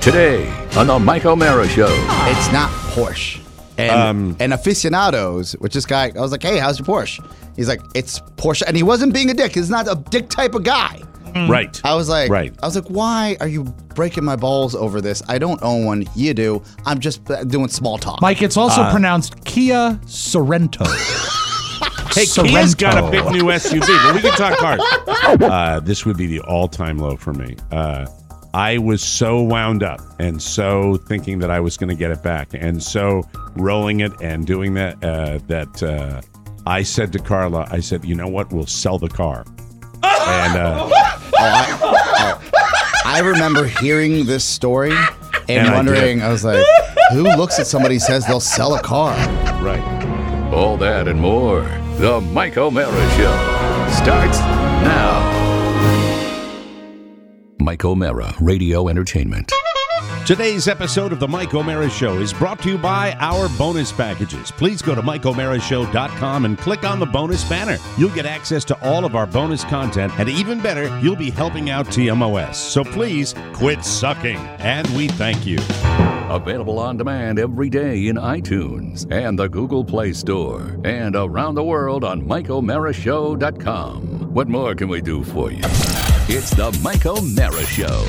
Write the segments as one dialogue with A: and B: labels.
A: Today on the Mike O'Mara Show.
B: It's not Porsche. And aficionados, which this guy, I was like, hey, how's your Porsche? He's like, it's Porsche. And he wasn't being a dick. He's not a dick type of guy.
C: Right.
B: I was like,
C: right.
B: Why are you breaking my balls over this? I don't own one. You do. I'm just doing small talk.
D: Mike, it's also pronounced Kia Sorento.
C: Hey, Kia's got a big new SUV, but we can talk cars. This would be the all-time low for me. I was so wound up and so thinking that I was going to get it back and so rolling it and doing that, that I said to Carla, I said, you know what? We'll sell the car. And
B: I remember hearing this story and wondering, I was like, who looks at somebody and says they'll sell a car?
C: Right.
A: All that and more. The Mike O'Mara Show starts now. Mike O'Mara Radio Entertainment.
C: Today's episode of the Mike O'Mara Show is brought to you by our bonus packages. Please go to MikeO'MaraShow.com and click on the bonus banner. You'll get access to all of our bonus content, and even better, you'll be helping out TMOS. So please quit sucking, and we thank you.
A: Available on demand every day in iTunes and the Google Play Store and around the world on MikeO'MaraShow.com. What more can we do for you? It's the Mike O'Mara Show.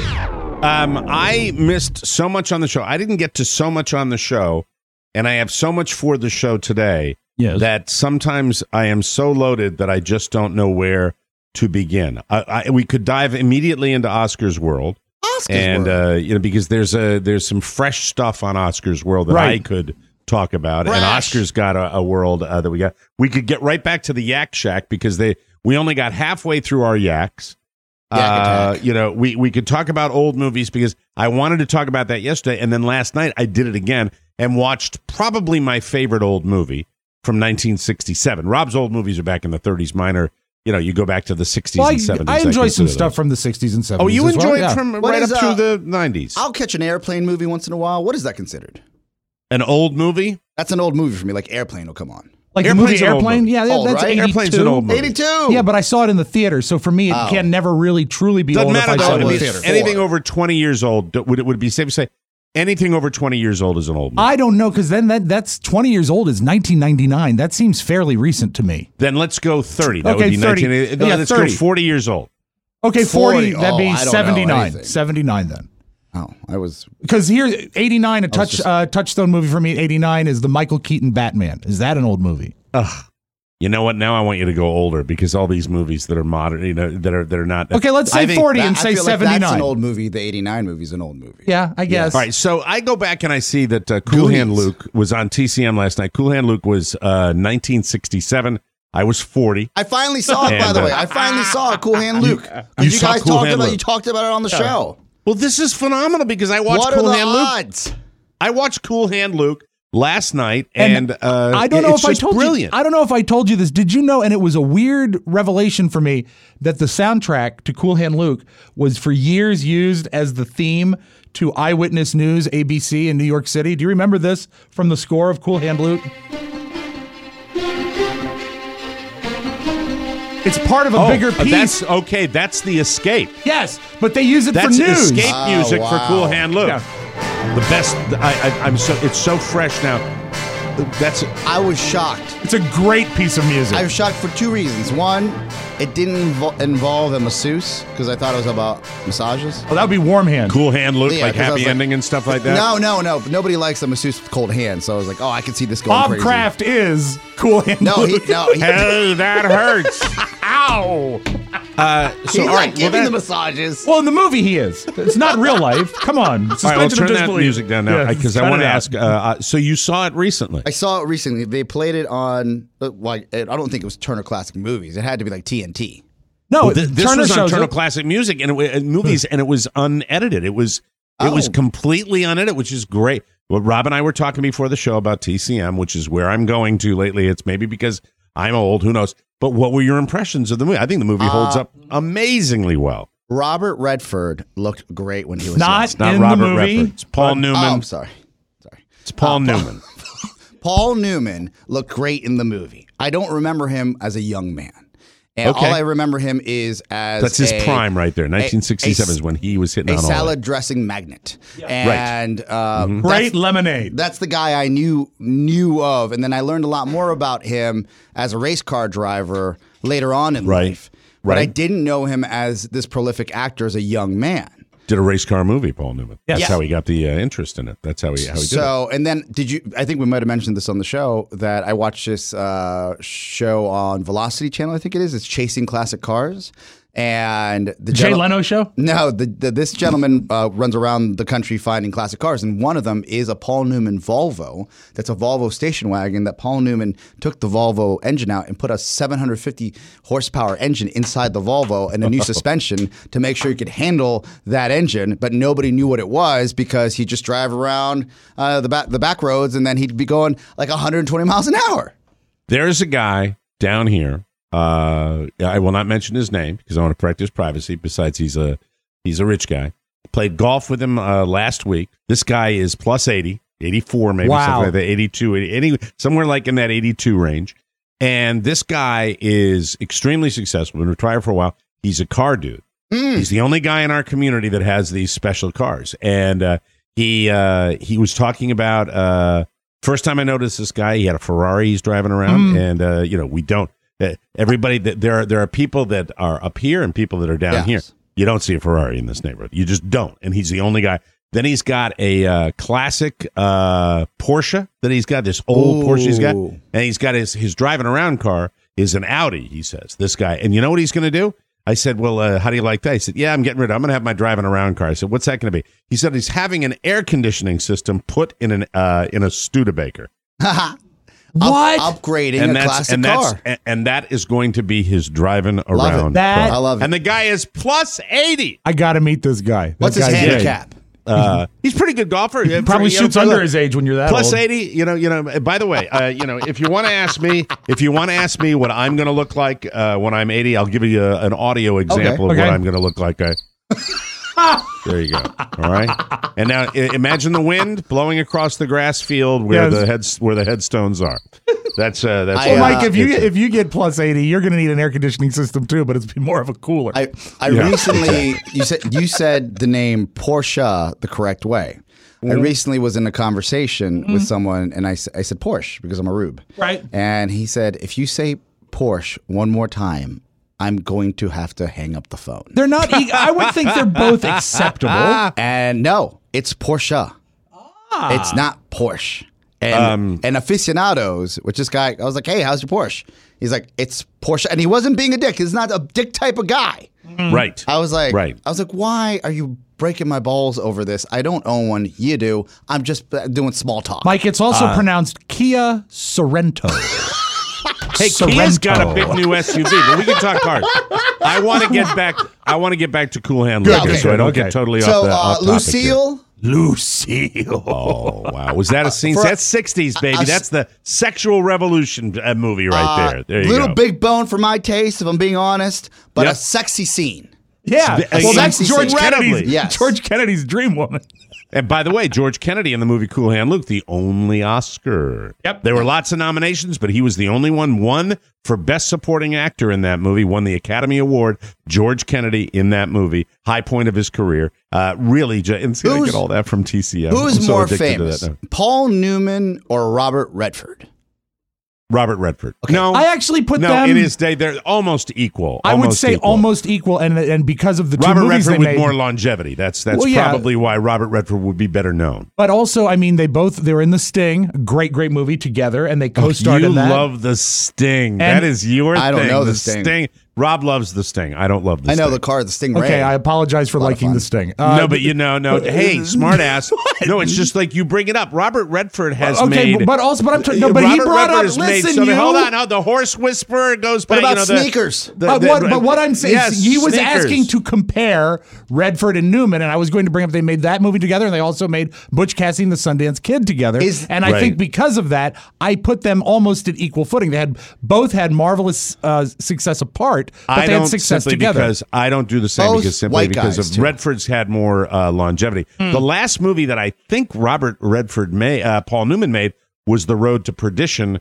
C: I missed so much on the show. I didn't get to so much on the show, and I have so much for the show today that sometimes I am so loaded that I just don't know where to begin. We could dive immediately into Oscar's World. Because there's some fresh stuff on Oscar's World that I could talk about, and Oscar's got a world that we got. We could get right back to the Yak Shack because we only got halfway through our yaks. We could talk about old movies because I wanted to talk about that yesterday, and then last night I did it again and watched probably my favorite old movie from 1967. Rob's old movies are back in the 30s. Mine are, you go back to the 60s and 70s.
D: I enjoy some stuff from the 60s and 70s.
C: Oh, you enjoy it
D: from
C: right up to the 90s?
B: I'll catch an airplane movie once in a while. What is that considered?
C: An old movie?
B: That's an old movie for me. Like Airplane will come on.
D: Like the movie Airplane? Yeah, that's
B: right?
D: 82.
C: Airplane's an old movie.
B: 82!
D: Yeah, but I saw it in the theater, so for me, it can never really, truly be
C: Doesn't
D: old
C: matter,
D: if I saw it in the
C: though.
D: theater.
C: Anything over 20 years old, would it be safe to say anything over 20 years old is an old movie?
D: I don't know, because then that's 20 years old is 1999. That seems fairly recent to me.
C: Then let's go 30. That
D: Okay,
C: would be
D: 30.
C: 19.
D: Yeah,
C: let's
D: 30.
C: go 40 years old.
D: Okay, 40, that'd be
B: I don't know
D: 79.
B: anything.
D: 79 then.
B: Oh, I was...
D: Because here, 89, touchstone movie for me, 89 is the Michael Keaton Batman. Is that an old movie?
C: Ugh. You know what? Now I want you to go older because all these movies that are modern, that are not.
D: Okay, let's say 40 and say
B: I feel
D: 79.
B: Like that's an old movie. The 89 movie is an old movie.
D: Yeah, I guess.
C: All right, so I go back and I see that Cool Hand Luke was on TCM last night. Cool Hand Luke was 1967. I was 40.
B: I finally saw it, by the way. I finally saw Cool Hand Luke.
C: You saw Cool Hand Luke.
B: You talked about it on the show.
C: Well, this is phenomenal because I watched Cool Hand Luke. I watched Cool Hand Luke last night, and
D: I don't know if I told
C: brilliant.
D: you. I don't know if I told you this. Did you know? And it was a weird revelation for me that the soundtrack to Cool Hand Luke was for years used as the theme to Eyewitness News ABC in New York City. Do you remember this from the score of Cool Hand Luke? It's part of a bigger piece.
C: That's the Escape.
D: Yes, but they use it for news.
C: That's Escape music for Cool Hand Luke.
D: Yeah.
C: The best. It's so fresh now.
B: I was shocked.
D: It's a great piece of music.
B: I was shocked for two reasons. One, it didn't involve a masseuse because I thought it was about massages.
D: Oh, that would be Warm Hand.
C: Cool Hand Luke,
B: Yeah,
C: like
B: 'cause I was
C: happy
B: like,
C: ending and stuff like that.
B: No. But nobody likes a masseuse with cold hands. So I was like, I could see this going
D: Bob
B: crazy.
D: Kraft is Cool Hand Luke.
C: Hey, that hurts.
D: Ow!
B: He's not giving the massages.
D: Well, in the movie he is. It's not real life. Come on.
C: All right, let's turn that
D: disbelief.
C: music down now because I want to ask. So you saw it recently?
B: I saw it recently. They played it on, I don't think it was Turner Classic Movies. It had to be like TNT.
D: No,
C: this
D: Turner
C: was on
D: shows
C: Turner
D: it.
C: Classic Music and movies, and it was unedited. It was completely unedited, which is great. Well, Rob and I were talking before the show about TCM, which is where I'm going to lately. It's maybe because I'm old, who knows? But what were your impressions of the movie? I think the movie holds up amazingly well.
B: Robert Redford looked great when he was
D: Not
B: young.
C: It's not
D: in
C: Robert
D: the movie.
C: Redford. It's Paul Newman.
B: Oh, I'm sorry.
C: It's Paul Newman.
B: Paul Newman looked great in the movie. I don't remember him as a young man. And
C: Okay.
B: all I remember him is as
C: That's his prime right there. 1967 is when he was hitting
B: a
C: on all
B: salad
C: that.
B: dressing magnate. And
D: Great lemonade.
B: that's the guy I knew of. And then I learned a lot more about him as a race car driver later on in life. But I didn't know him as this prolific actor as a young man.
C: Did a race car movie, Paul Newman.
D: Yes.
C: That's how he got the interest in it. That's how he did it.
B: So, and then I think we might have mentioned this on the show, that I watched this show on Velocity Channel, I think it is. It's Chasing Classic Cars. And the
D: Jay Leno show?
B: No, this gentleman runs around the country finding classic cars, and one of them is a Paul Newman Volvo. That's a Volvo station wagon that Paul Newman took the Volvo engine out and put a 750 horsepower engine inside the Volvo and a new suspension to make sure he could handle that engine. But nobody knew what it was because he'd just drive around the back roads, and then he'd be going like 120 miles an hour.
C: There's a guy down here. I will not mention his name because I want to protect his privacy. Besides, he's a rich guy. Played golf with him last week. This guy is plus 80, 84 maybe, something like that, 82, 80, somewhere like in that 82 range. And this guy is extremely successful. Been retired for a while. He's a car dude. He's the only guy in our community that has these special cars. And he was talking about first time I noticed this guy. He had a Ferrari he's driving around, and we don't. Everybody, there are people that are up here and people that are down here. You don't see a Ferrari in this neighborhood. You just don't. And he's the only guy. Then he's got a classic Porsche that he's got, this old Porsche he's got. And he's got his driving around car is an Audi, he says, this guy. And you know what he's going to do? I said, well, how do you like that? He said, yeah, I'm getting rid of it. I'm going to have my driving around car. I said, what's that going to be? He said he's having an air conditioning system put in a Studebaker.
D: What?
B: Upgrading a classic car.
C: And that is going to be his driving around.
B: I love it.
C: And the guy is plus 80.
D: I got to meet this guy.
B: What's his handicap?
C: He's a pretty good golfer.
D: He probably shoots under his age when you're that
C: plus
D: old.
C: 80. You know. By the way, if you want to ask me what I'm going to look like when I'm 80, I'll give you an audio example of what I'm going to look like. There you go. All right. And now imagine the wind blowing across the grass field where the headstones are. That's
D: well, Mike, if you get plus 80, you're going to need an air conditioning system too, but it's more of a cooler.
B: I recently you said the name Porsche the correct way. I recently was in a conversation with someone, and I said Porsche because I'm a rube.
D: Right.
B: And he said, if you say Porsche one more time, I'm going to have to hang up the phone.
D: They're not. I would think they're both acceptable.
B: And no, it's Porsche. It's not Porsche. And aficionados, which this guy, I was like, hey, how's your Porsche? He's like, it's Porsche. And he wasn't being a dick. He's not a dick type of guy.
C: Right.
B: I was like, why are you breaking my balls over this? I don't own one. You do. I'm just doing small talk.
D: Mike, it's also pronounced Kia Sorento.
C: Hey, Kia's got a big new SUV, but we can talk cars. I want to get back to Cool Hand Luke, so I don't get totally off topic.
B: Lucille.
C: Oh, wow. Was that a scene? That's 60s, baby. That's the sexual revolution movie right there. There you go.
B: Little big bone for my taste, if I'm being honest, but a sexy scene.
D: Yeah. Well, that's George Kennedy's,
B: yes.
D: George Kennedy's dream woman.
C: And by the way, George Kennedy in the movie Cool Hand Luke, the only Oscar.
D: Yep.
C: There were lots of nominations, but he was the only one for Best Supporting Actor in that movie, won the Academy Award. George Kennedy in that movie, high point of his career. Really, and see, I get all that from TCM.
B: Who's more famous, Paul Newman or Robert Redford?
C: Robert Redford.
B: Okay.
C: No,
D: I actually put them
C: in his day. They're almost equal.
D: I would say almost equal, and because of the two
C: Robert
D: movies
C: Redford
D: they made,
C: with more longevity. That's probably why Robert Redford would be better known.
D: But also, I mean, they were in The Sting, great movie together, and they co-starred in that.
C: You love The Sting. That is your thing.
B: I don't know The Sting.
C: Rob loves The Sting. I don't love The Sting.
B: I know the car, The Sting.
D: Okay, I apologize for liking The Sting.
C: No, but hey, smart ass. No, it's just like you bring it up. Robert Redford has made.
D: But I'm talking. No, but
C: Robert
D: he brought
C: Redford
D: up. Listen,
C: hold on. No, the Horse Whisperer goes back.
B: What about Sneakers?
D: But what I'm saying is he was asking to compare Redford and Newman, and I was going to bring up they made that movie together, and they also made Butch Cassidy and the Sundance Kid together. And I think because of that, I put them almost at equal footing. They both had marvelous success apart, but they had success together.
C: Because I don't do the same because of Redford's had more longevity. The last movie that I think Robert Redford Paul Newman made was The Road to Perdition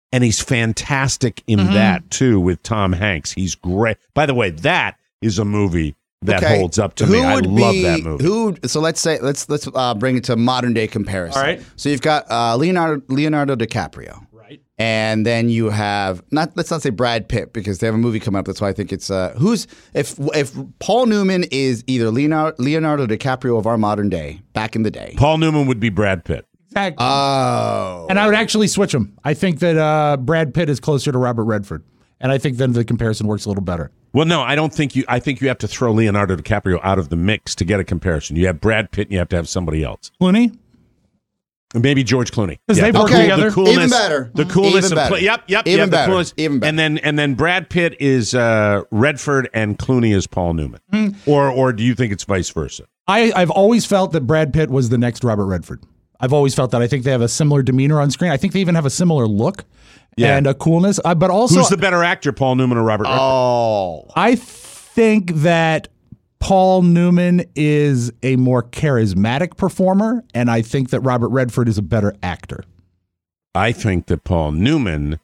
C: and he's fantastic in that too with Tom Hanks. He's great. By the way, that is a movie that holds up to me. I love that movie.
B: So let's bring it to modern day comparison.
D: All right.
B: So you've got Leonardo DiCaprio.
D: Right.
B: And then you have let's not say Brad Pitt because they have a movie coming up. That's why I think it's if Paul Newman is either Leonardo DiCaprio of our modern day back in the day.
C: Paul Newman would be Brad Pitt.
D: Exactly.
B: Oh.
D: And I would actually switch them. I think that Brad Pitt is closer to Robert Redford, and I think then the comparison works a little better.
C: Well, no, I don't think you. I think you have to throw Leonardo DiCaprio out of the mix to get a comparison. You have Brad Pitt, and you have to have somebody else.
D: Clooney.
C: Maybe George Clooney.
D: Because they've worked together.
C: The coolness,
B: even better.
C: The coolness
B: even better.
C: Yep.
B: Even better.
C: The coolness.
B: Even better.
C: And then Brad Pitt is Redford and Clooney is Paul Newman. Or do you think it's vice versa?
D: I've always felt that Brad Pitt was the next Robert Redford. I've always felt that. I think they have a similar demeanor on screen. I think they even have a similar look and a coolness. But also,
C: who's the better actor, Paul Newman or Robert Redford?
B: Oh,
D: I think that Paul Newman is a more charismatic performer, and I think that Robert Redford is a better actor.
C: I think that Paul Newman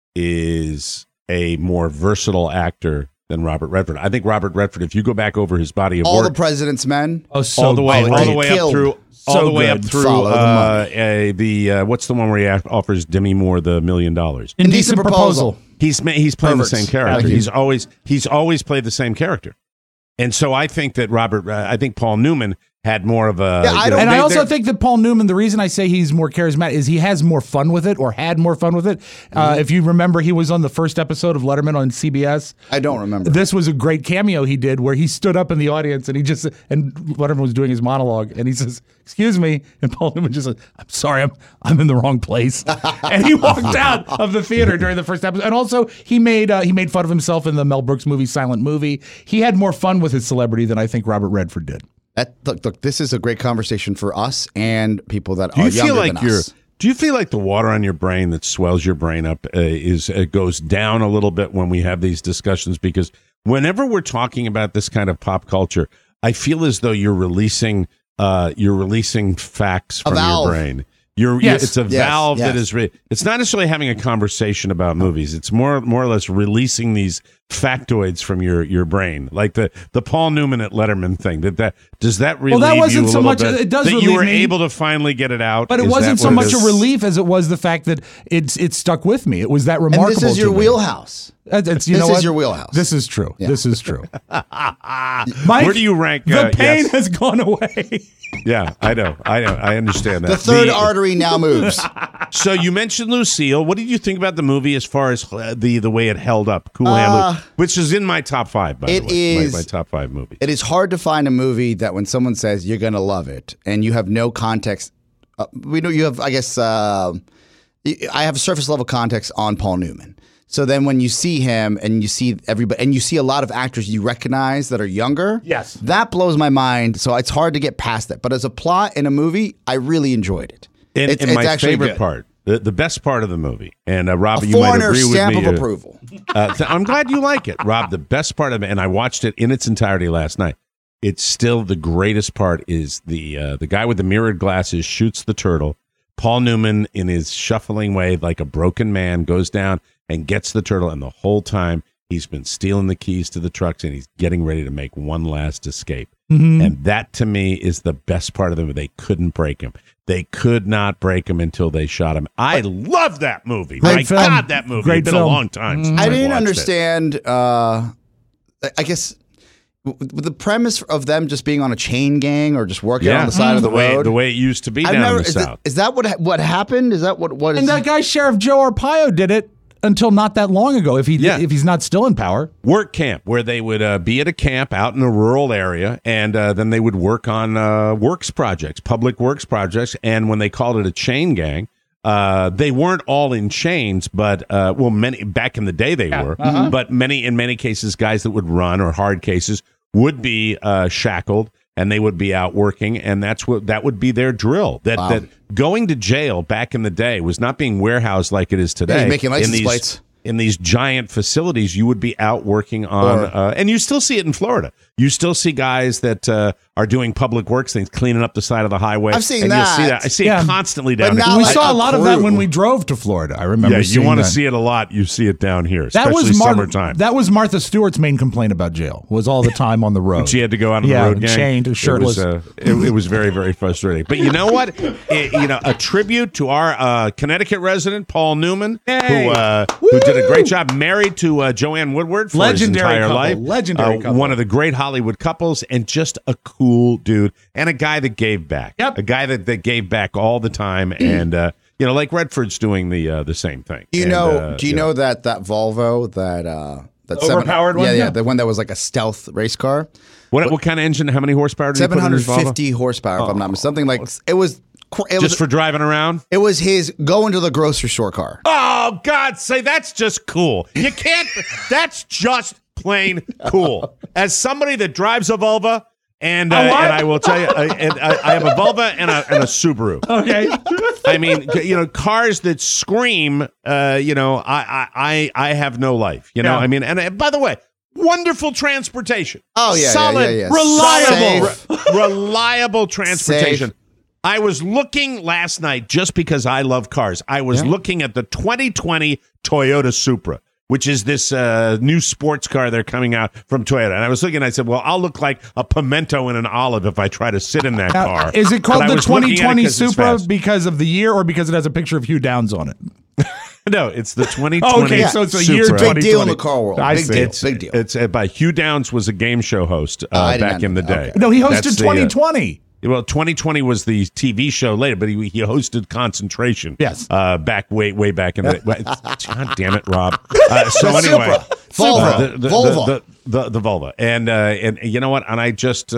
C: is a more versatile actor than Robert Redford. I think Robert Redford, if you go back over his body of
B: All
C: work,
B: the President's Men.
D: Oh, so
C: all the way
B: killed.
C: up through.
D: So
C: all the way
D: good.
C: up through
B: Follow the
C: the what's the one where he offers Demi Moore the $1 million?
D: Indecent Proposal.
C: He's playing
B: Perverts.
C: the same character.
B: Thank you.
C: He's always played the same character, and so I think that I think Paul Newman had more of a.
B: Yeah,
D: I also think that Paul Newman, the reason I say he's more charismatic is he has more fun with it, or had more fun with it. If you remember, he was on the first episode of Letterman on CBS.
B: I don't remember.
D: This was a great cameo he did where he stood up in the audience and and Letterman was doing his monologue and he says, "Excuse me," and Paul Newman just said, "I'm sorry, I'm in the wrong place," and he walked out of the theater during the first episode. And also, he made fun of himself in the Mel Brooks movie Silent Movie. He had more fun with his celebrity than I think Robert Redford did.
B: Look, this is a great conversation for us and people that are younger than us.
C: Do you feel like the water on your brain that swells your brain up goes down a little bit when we have these discussions? Because whenever we're talking about this kind of pop culture, I feel as though you're releasing facts from your brain. It's a valve that is. It's not necessarily having a conversation about movies. It's more or less releasing these factoids from your brain, like the Paul Newman at Letterman thing. Does that relieve
D: that wasn't
C: you a
D: so
C: little
D: much.
C: bit?
D: It does
C: that
D: relieve
C: you were
D: me.
C: able to finally get it out,
D: but it wasn't so much a relief as it was the fact that it stuck with me. It was that remarkable.
B: And this is your wheelhouse.
D: This
B: is your wheelhouse.
D: This is true. Yeah. This is true.
C: Mike, where do you rank?
D: The pain has gone away.
C: Yeah, I know. I understand that.
B: The third artery now moves.
C: So you mentioned Lucille. What did you think about the movie as far as the way it held up? Cool Hand Luke, which is in my top 5, by the way.
B: Is
C: my top 5 movie.
B: It is hard to find a movie that when someone says you're going to love it and you have no context. We know you have, I guess, I have a surface level context on Paul Newman. So then when you see him and you see everybody and you see a lot of actors you recognize that are younger,
D: yes,
B: that blows my mind. So it's hard to get past that. But as a plot in a movie, I really enjoyed it.
C: And my favorite part, the best part of the movie, and Rob,
B: a
C: you might agree with me.
B: stamp of approval.
C: I'm glad you like it, Rob. The best part of it, and I watched it in its entirety last night. It's still the greatest part is the guy with the mirrored glasses shoots the turtle. Paul Newman, in his shuffling way, like a broken man, goes down and gets the turtle, and the whole time he's been stealing the keys to the trucks, and he's getting ready to make one last escape. Mm-hmm. And that, to me, is the best part of the movie. They couldn't break him. They could not break him until they shot him. I love that movie.
D: Great film.
C: God, that movie.
D: Great
C: It's been
D: film.
C: a long time since
B: I
C: I
B: didn't
C: watched
B: understand, I guess, the premise of them just being on a chain gang or just working on the side of the road.
C: The way it used to be down in the South.
B: Is that what happened? Is that what is?
D: And that guy, Sheriff Joe Arpaio, did it until not that long ago. If he's not still in power,
C: work camp where they would be at a camp out in a rural area, and then they would work on works projects, public works projects. And when they called it a chain gang, they weren't all in chains, but many back in the day they were.
D: Uh-huh.
C: But in many cases, guys that would run or hard cases would be shackled. And they would be out working, and that would be their drill. That going to jail back in the day was not being warehoused like it is today.
B: Yeah, making license plates.
C: In these giant facilities, you would be out working on, and you still see it in Florida. You still see guys that are doing public works things, cleaning up the side of the highway.
B: I've seen
C: and
B: that.
C: You see that. I see it constantly down here.
D: We saw a lot of that when we drove to Florida. I remember.
C: Yeah, you want to
D: that.
C: see it a lot. You see it down here,
D: That
C: especially
D: was
C: summertime.
D: That was Martha Stewart's main complaint about jail. Was all the time on the road.
C: She had to go out on the road, gang.
D: Chained, shirtless.
C: It was very, very frustrating. But you know what? A tribute to our Connecticut resident Paul Newman, who did a great job, married to Joanne Woodward for
D: legendary
C: his entire
D: couple.
C: life.
D: Legendary couple.
C: One of the great Hollywood couples, and just a cool dude, and a guy that gave back.
D: Yep.
C: A guy that gave back all the time, and like Redford's doing the same thing.
B: Do you know that Volvo that
D: overpowered one?
B: Yeah, the one that was like a stealth race car.
C: What kind of engine? How many horsepower did he put in his Volvo?
B: 750 horsepower, if I'm not mistaken. Something like it was.
C: Just for driving around?
B: It was his going to the grocery store car.
C: Oh, God, say that's just cool. You can't. That's just plain cool. As somebody that drives a Volvo, and I will tell you, I have a Volvo and a Subaru.
D: Okay.
C: I mean, cars that scream. I have no life. I mean, and by the way, wonderful transportation.
B: Oh yeah,
C: solid,
B: reliable,
C: reliable transportation.
B: Safe.
C: I was looking last night just because I love cars. I was looking at the 2020 Toyota Supra, which is this new sports car they're coming out from Toyota. And I was looking, I said, well, I'll look like a pimento in an olive if I try to sit in that car.
D: Is it called the 2020 Supra because of the year or because it has a picture of Hugh Downs on it?
C: No, it's the 2020
D: okay, so it's a
C: Supra.
D: year 2020.
B: Big deal in the car world.
C: Big deal. It's by Hugh Downs was a game show host back in the day.
B: Okay.
D: No, he hosted 2020.
C: Well, 2020 was the TV show later, but he hosted Concentration.
D: Yes.
C: Way back in the day. God damn it, Rob. So anyway,
B: Volvo.
C: The Volvo. And you know what? And I just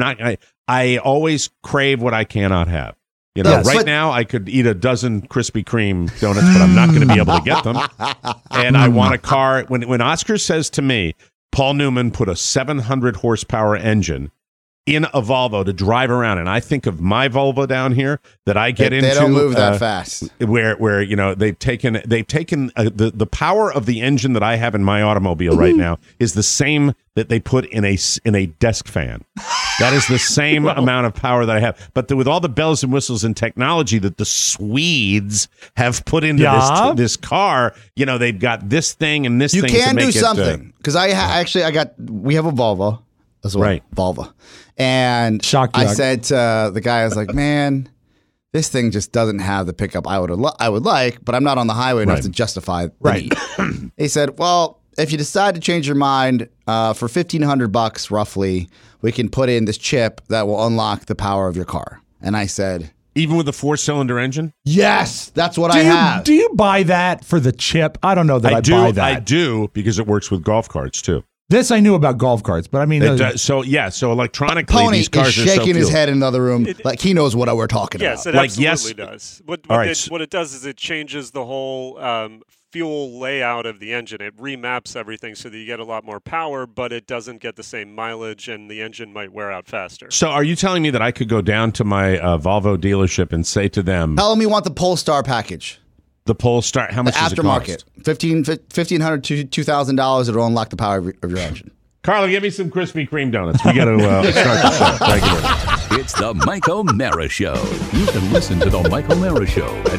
C: I always crave what I cannot have. Now I could eat a dozen Krispy Kreme donuts, but I'm not going to be able to get them. And I want a car. When Oscar says to me, Paul Newman put a 700 horsepower engine in a Volvo to drive around, and I think of my Volvo down here that I get into.
B: They don't move that fast.
C: Where they've taken the power of the engine that I have in my automobile right now is the same that they put in a desk fan. That is the same amount of power that I have. But with all the bells and whistles and technology that the Swedes have put into this car, they've got this thing and this thing.
B: You can
C: to make
B: do something because we have a Volvo as well. Right. Volvo. And I said to the guy, I was like, man, this thing just doesn't have the pickup I would like, but I'm not on the highway enough to justify the need. He said, well, if you decide to change your mind for $1,500 roughly, we can put in this chip that will unlock the power of your car. And I said,
C: even with a 4-cylinder engine?
B: Yes, that's what I have.
D: Do you buy that for the chip? I don't know that I buy that.
C: I do because it works with golf carts too.
D: This I knew about golf carts, but I mean,
C: so electronically,
B: Pony
C: these cars
B: is shaking his head in another room like he knows what we're talking about.
E: Yes, it absolutely does. What it does is it changes the whole fuel layout of the engine. It remaps everything so that you get a lot more power, but it doesn't get the same mileage, and the engine might wear out faster.
C: So, are you telling me that I could go down to my Volvo dealership and say to them,
B: "Tell them you want the Polestar package."
C: The Polestar, how much does it cost?
B: Aftermarket, $1,500 to $2,000. It'll unlock the power of your engine.
C: Carla, give me some Krispy Kreme donuts. We got to start the show. Thank you very much.
A: It's the Mike O'Mara Show. You can listen to the Mike O'Mara Show at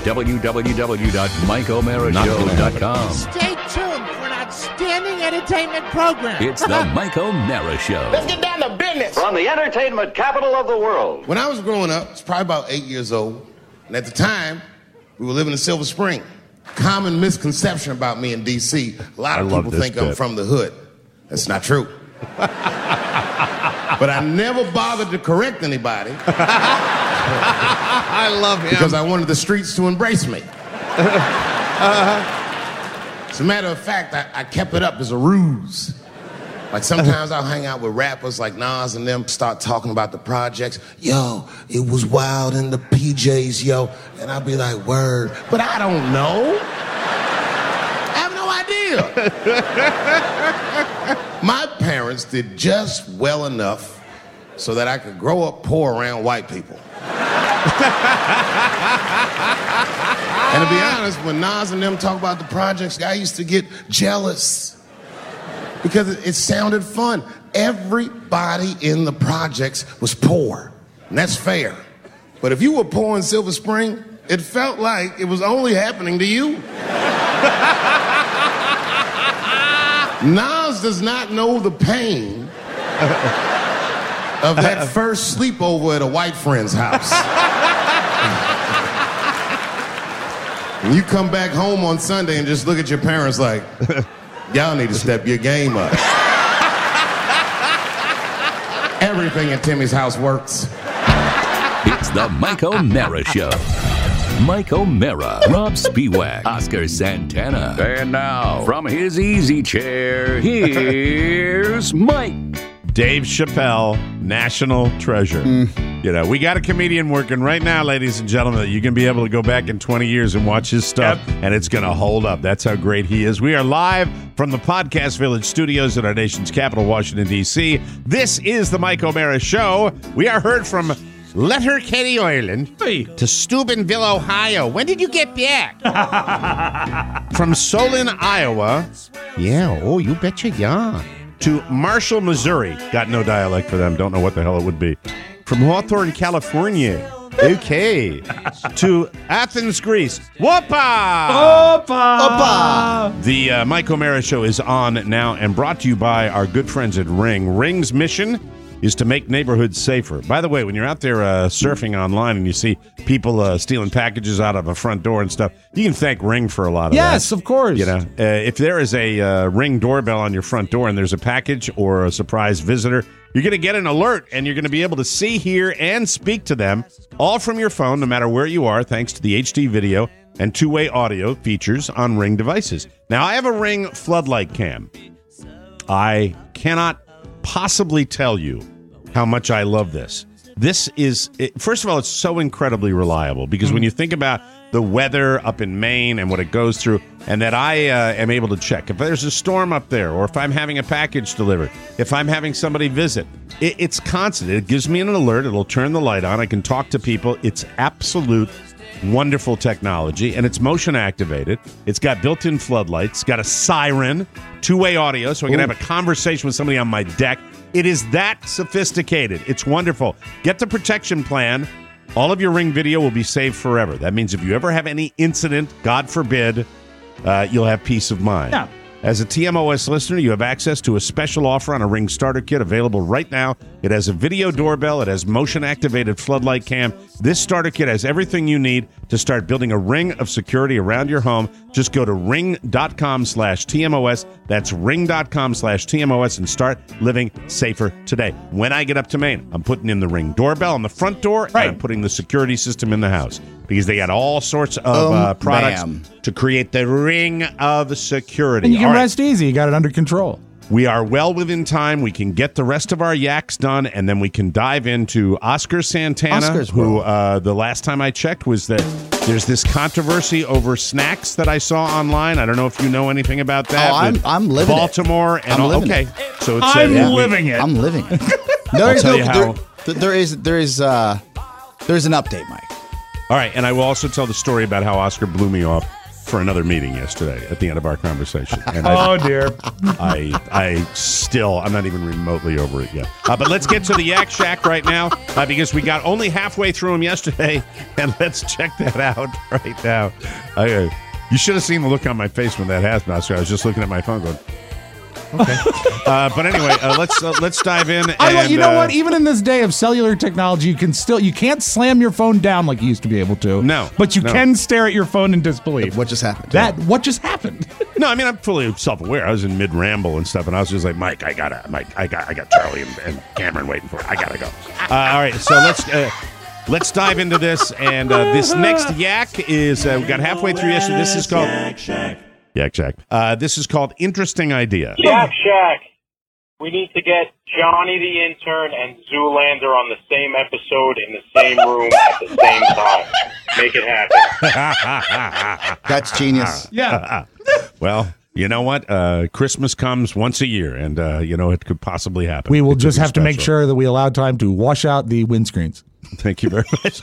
A: www.mikeomarashow.com.
F: Stay tuned for an outstanding entertainment program.
A: It's the Mike O'Mara Show.
F: Let's get down to business.
G: From the entertainment capital of the world.
H: When I was growing up, I was probably about 8 years old, and at the time, we were living in Silver Spring. Common misconception about me in D.C. A lot of people think I'm from the hood. That's not true. But I never bothered to correct anybody.
B: I love him.
H: Because I wanted the streets to embrace me. As a matter of fact, I kept it up as a ruse. Like sometimes I'll hang out with rappers like Nas and them, start talking about the projects. Yo, it was wild in the PJs, yo. And I'll be like, word. But I don't know. I have no idea. My parents did just well enough so that I could grow up poor around white people. And to be honest, when Nas and them talk about the projects, I used to get jealous. Because it sounded fun. everybody in the projects was poor. And that's fair. But if you were poor in Silver Spring, it felt like it was only happening to you. Nas does not know the pain of that first sleepover at a white friend's house. And you come back home on Sunday and just look at your parents like, y'all need to step your game up. Everything at Timmy's house works.
A: It's the Mike O'Mara Show. Mike O'Mara, Rob Spiewak, Oscar Santana. And now, from his easy chair, here's Mike.
C: Dave Chappelle, national treasure. You know, we got a comedian working right now, ladies and gentlemen, that you can be able to go back in 20 years and watch his stuff, and it's going to hold up. That's how great he is. We are live from the Podcast Village studios at our nation's capital, Washington, D.C. This is the Mike O'Mara Show. We are heard from Letterkenny, Ireland, to Steubenville, Ohio. When did you get back? From Solon, Iowa. Yeah, oh, you betcha, yeah. To Marshall, Missouri. Got no dialect for them. Don't know what the hell it would be. From Hawthorne, California. Okay. To Athens, Greece. Whoopa!
B: Opa!
C: The Mike O'Mara Show is on now and brought to you by our good friends at Ring. Ring's mission is to make neighborhoods safer. By the way, when you're out there surfing online and you see people stealing packages out of a front door and stuff, you can thank Ring for a lot of that.
D: Yes, of course.
C: You know, if there is a Ring doorbell on your front door and there's a package or a surprise visitor, you're going to get an alert and you're going to be able to see, hear, and speak to them all from your phone, no matter where you are, thanks to the HD video and two-way audio features on Ring devices. Now, I have a Ring floodlight cam. I cannot possibly tell you how much I love this. This is, first of all, it's so incredibly reliable because when you think about the weather up in Maine and what it goes through, and that I am able to check if there's a storm up there, or if I'm having a package delivered, if I'm having somebody visit, it's constant. It gives me an alert. It'll turn the light on. I can talk to people. It's absolute wonderful technology, and it's motion activated. It's got built-in floodlights, got a siren, two-way audio, so I can have a conversation with somebody on my deck. It is that sophisticated. It's wonderful. Get the protection plan. All of your Ring video will be saved forever. That means if you ever have any incident, God forbid, you'll have peace of mind. Yeah. As a TMOS listener, you have access to a special offer on a Ring starter kit available right now. It has a video doorbell. It has motion-activated floodlight cam. This starter kit has everything you need to start building a ring of security around your home. Just go to ring.com/TMOS. That's ring.com/TMOS and start living safer today. When I get up to Maine, I'm putting in the Ring doorbell on the front door, and I'm putting the security system in the house because they got all sorts of products to create the ring of security.
D: And you can rest easy. You got it under control.
C: We are well within time. We can get the rest of our yaks done, and then we can dive into Oscar Santana, who the last time I checked was that there's this controversy over snacks that I saw online. I don't know if you know anything about that.
B: Oh, I'm living
C: Baltimore
B: it.
C: and all. Okay, so it's
D: I'm living it.
B: I'm living it.
C: I'll tell you how.
B: There's an update, Mike.
C: All right, and I will also tell the story about how Oscar blew me off for another meeting yesterday at the end of our conversation. And
D: dear.
C: I'm not even remotely over it yet. But let's get to the Yak Shack right now because we got only halfway through them yesterday, and let's check that out right now. You should have seen the look on my face when that happened, Oscar. I was just looking at my phone going, okay. But anyway, let's dive in. And,
D: you know what? Even in this day of cellular technology, you can't slam your phone down like you used to be able to.
C: No,
D: but you can stare at your phone in disbelief.
B: What just happened?
D: What just happened?
C: No, I mean I'm fully self-aware. I was in mid ramble and stuff, and I was just like, Mike, I got Charlie and Cameron waiting for it. I gotta go. All right, so let's dive into this. And this next yak is we got halfway through yesterday. This is called Yak Shack. This is called Interesting Idea.
I: Yak Shack. We need to get Johnny the Intern and Zoolander on the same episode in the same room at the same time. Make it happen.
B: That's genius.
D: Yeah.
C: Well, you know what? Christmas comes once a year, and it could possibly happen.
D: We will just have to make sure that we allow time to wash out the windscreens.
C: Thank you very much.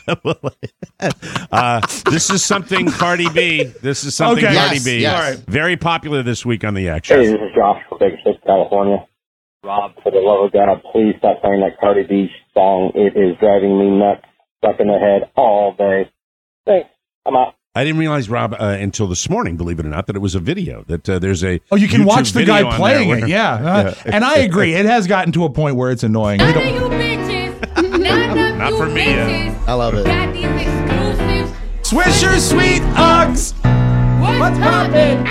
C: This is something Cardi B. Cardi B.
B: Yes.
C: All right. Very popular this week on the Yak Show.
J: Hey, this is Josh from Bakersfield, California. Rob, for the love of God, please stop playing that Cardi B song. It is driving me nuts, stuck in the head all day. Thanks. I'm out.
C: I didn't realize, Rob, until this morning, believe it or not, that it was a video. That there's a
D: you can
C: YouTube
D: watch the guy playing
C: where,
D: it. Yeah. And I agree. It has gotten to a point where it's annoying.
K: None of you bitches. None of
C: Not
K: you
C: for me.
K: bitches.
B: I love it.
K: Got these exclusive.
D: Swisher Sweet Uggs.
K: What's poppin'?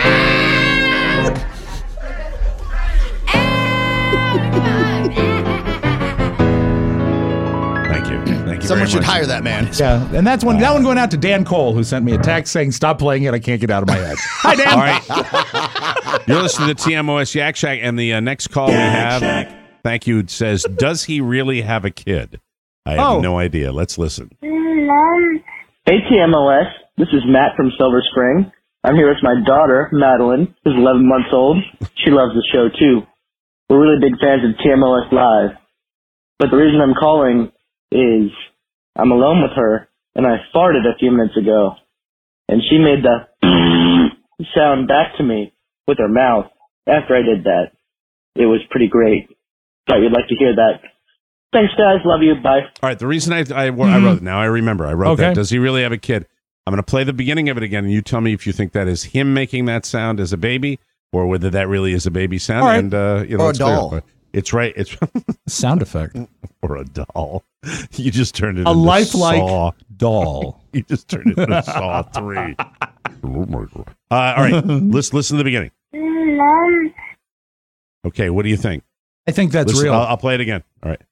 C: Thank you. Thank you.
B: Someone
C: very
B: should
C: much.
B: hire that man.
D: Yeah, and that one going out to Dan Cole, who sent me a text saying, "Stop playing it. I can't get out of my head." Hi, Dan.
C: All right. You're listening to TMOS Yak Shack, and the next call we have, thank you, says, "Does he really have a kid?" I have no idea. Let's listen.
J: Hey, TMOS. This is Matt from Silver Spring. I'm here with my daughter, Madeline, who's 11 months old. She loves the show, too. We're really big fans of TMOS Live. But the reason I'm calling is I'm alone with her, and I farted a few minutes ago. And she made the sound back to me with her mouth after I did that. It was pretty great. Thought you'd like to hear that. Thanks, guys. Love you. Bye.
C: All right. The reason I wrote it, now I remember. I wrote that. Does he really have a kid? I'm going to play the beginning of it again, and you tell me if you think that is him making that sound as a baby, or whether that really is a baby sound.
D: All right.
C: And
B: or a doll.
C: It's right. It's
D: sound effect.
C: Or a doll. You just turned it into
D: lifelike
C: Saw.
D: doll.
C: You just turned it into Saw 3. All right. Let's listen to the beginning. Okay. What do you think?
D: I think that's real.
C: I'll play it again. All right.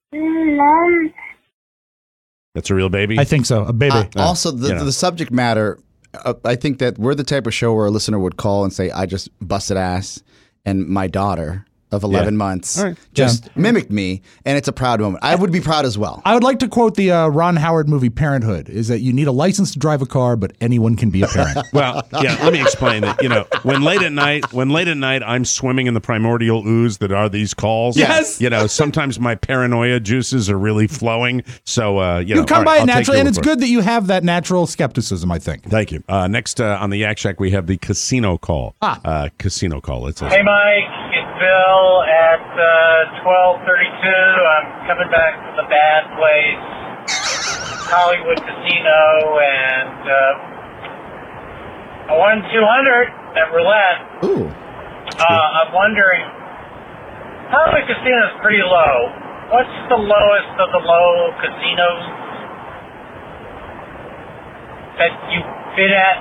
C: That's a real baby?
D: I think so. A baby.
B: Also, the subject matter, I think that we're the type of show where a listener would call and say, I just busted ass, and my daughter of 11 months just mimicked me, and it's a proud moment. I would be proud as well.
D: I would like to quote the Ron Howard movie Parenthood, is that you need a license to drive a car, but anyone can be a parent.
C: Well, let me explain that. When late at night I'm swimming in the primordial ooze that are these calls.
D: Yes.
C: Sometimes my paranoia juices are really flowing. So,
D: you come by it naturally, and it's good that you have that natural skepticism, I think.
C: Thank you. Next on the Yak Shack, we have the casino call. Casino call. Let's listen.
I: Hey, Mike. It's Bill at 12:32. I'm coming back from the bad place, Hollywood Casino, and I won 200 at roulette.
B: Ooh.
I: I'm wondering, Hollywood Casino is pretty low. What's the lowest of the low casinos that you bid at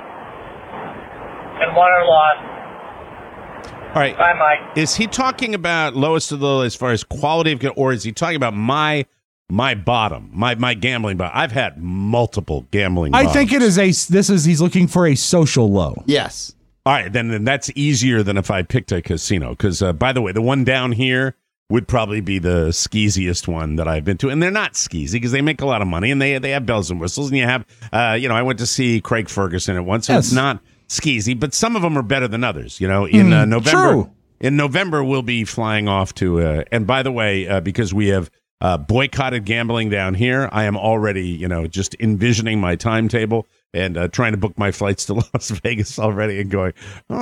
I: and won or lost?
C: All right.
I: Bye, Mike.
C: Is he talking about lowest of the low as far as quality of, or is he talking about my bottom, my gambling bottom? I've had multiple gambling bottoms.
D: I think it is he's looking for a social low.
B: Yes.
C: All right, then that's easier than if I picked a casino. Because, by the way, the one down here would probably be the skeeziest one that I've been to. And they're not skeezy because they make a lot of money and they have bells and whistles. And you have, I went to see Craig Ferguson at once. So it's not skeezy, but some of them are better than others. In November,
D: true.
C: In November we'll be flying off to. And by the way, because we have boycotted gambling down here, I am already, just envisioning my timetable and trying to book my flights to Las Vegas already, and going,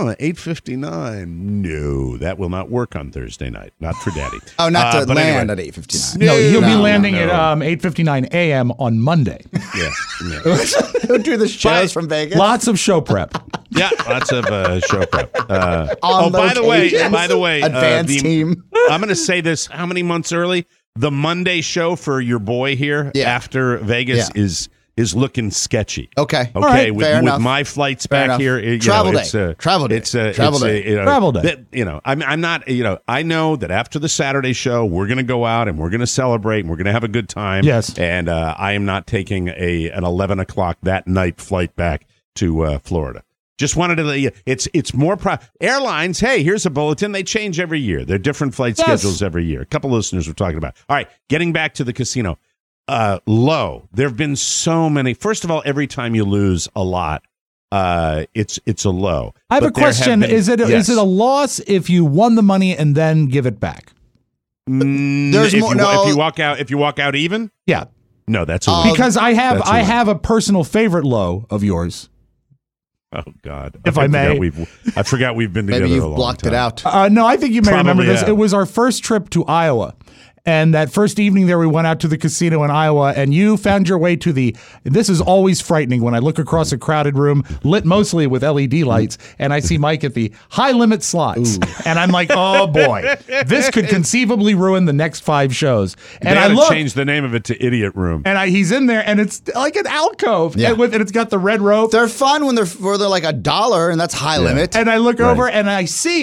C: 8:59. No, that will not work on Thursday night. Not for Daddy.
B: Not to land at 8:59.
D: No, he'll be landing at 8:59 a.m. on Monday.
C: Yeah.
B: He'll do the shows from Vegas.
D: Lots of show prep.
C: Yeah, lots of show prep.
B: On
C: by the way,
B: advanced team.
C: I'm going to say this: how many months early? The Monday show for your boy here after Vegas is looking sketchy.
B: Okay.
C: Right. With
B: enough.
C: my flights back here,
B: travel day. Travel day.
C: Travel day. I'm not. I know that after the Saturday show, we're going to go out and we're going to celebrate and we're going to have a good time.
D: Yes.
C: And I am not taking an 11 o'clock that night flight back to Florida. Just wanted to let you. It's more airlines. Hey, here's a bulletin. They change every year. They're different flight schedules every year. A couple listeners were talking about. All right, getting back to the casino. Low. There have been so many. First of all, every time you lose a lot, it's a low.
D: I have a question. Is it a loss if you won the money and then give it back?
B: There's more.
C: If you walk out even.
D: Yeah.
C: No, that's a low.
D: Because I have a personal favorite low of yours.
C: Oh God!
D: If I may,
C: I forgot we've been together.
B: Maybe you've
C: a long
B: blocked
C: time.
B: it out.
D: No, I think you may remember this.
C: have.
D: It was our first trip to Iowa. And that first evening there, we went out to the casino in Iowa, and you found your way to this is always frightening when I look across a crowded room, lit mostly with LED lights, and I see Mike at the high limit slots. Ooh. And I'm like, oh boy, this could conceivably ruin the next 5 shows. And
C: they
D: I look,
C: changed the name of it to Idiot Room.
D: And he's in there, and it's like an alcove,
B: Yeah.
D: and it's got the red rope.
B: They're fun when they're like $1, and that's high limit.
D: And I look over, and I see.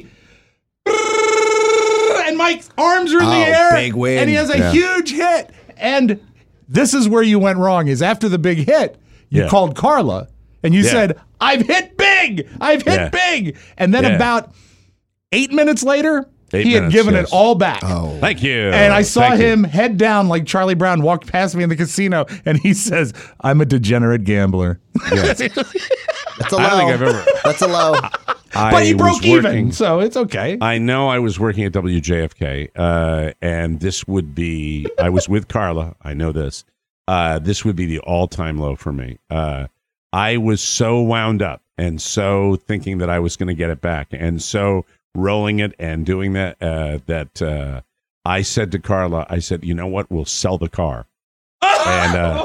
D: And Mike's arms are in the air,
B: big win.
D: and he has a huge hit. And this is where you went wrong, is after the big hit, you called Carla, and you said, I've hit big! I've hit big! And then about 8 minutes later, he had given it all back.
B: Oh.
C: Thank you.
D: And I saw him head down like Charlie Brown walked past me in the casino, and he says, I'm a degenerate gambler.
B: That's a low.
C: I don't think I've ever.
B: That's a low.
D: But he broke even, so it's okay.
C: I know I was working at WJFK, and this would be, I was with Carla, I know this. This would be the all-time low for me. I was so wound up and so thinking that I was going to get it back and so rolling it and doing that, that I said to Carla, I said, you know what, we'll sell the car. And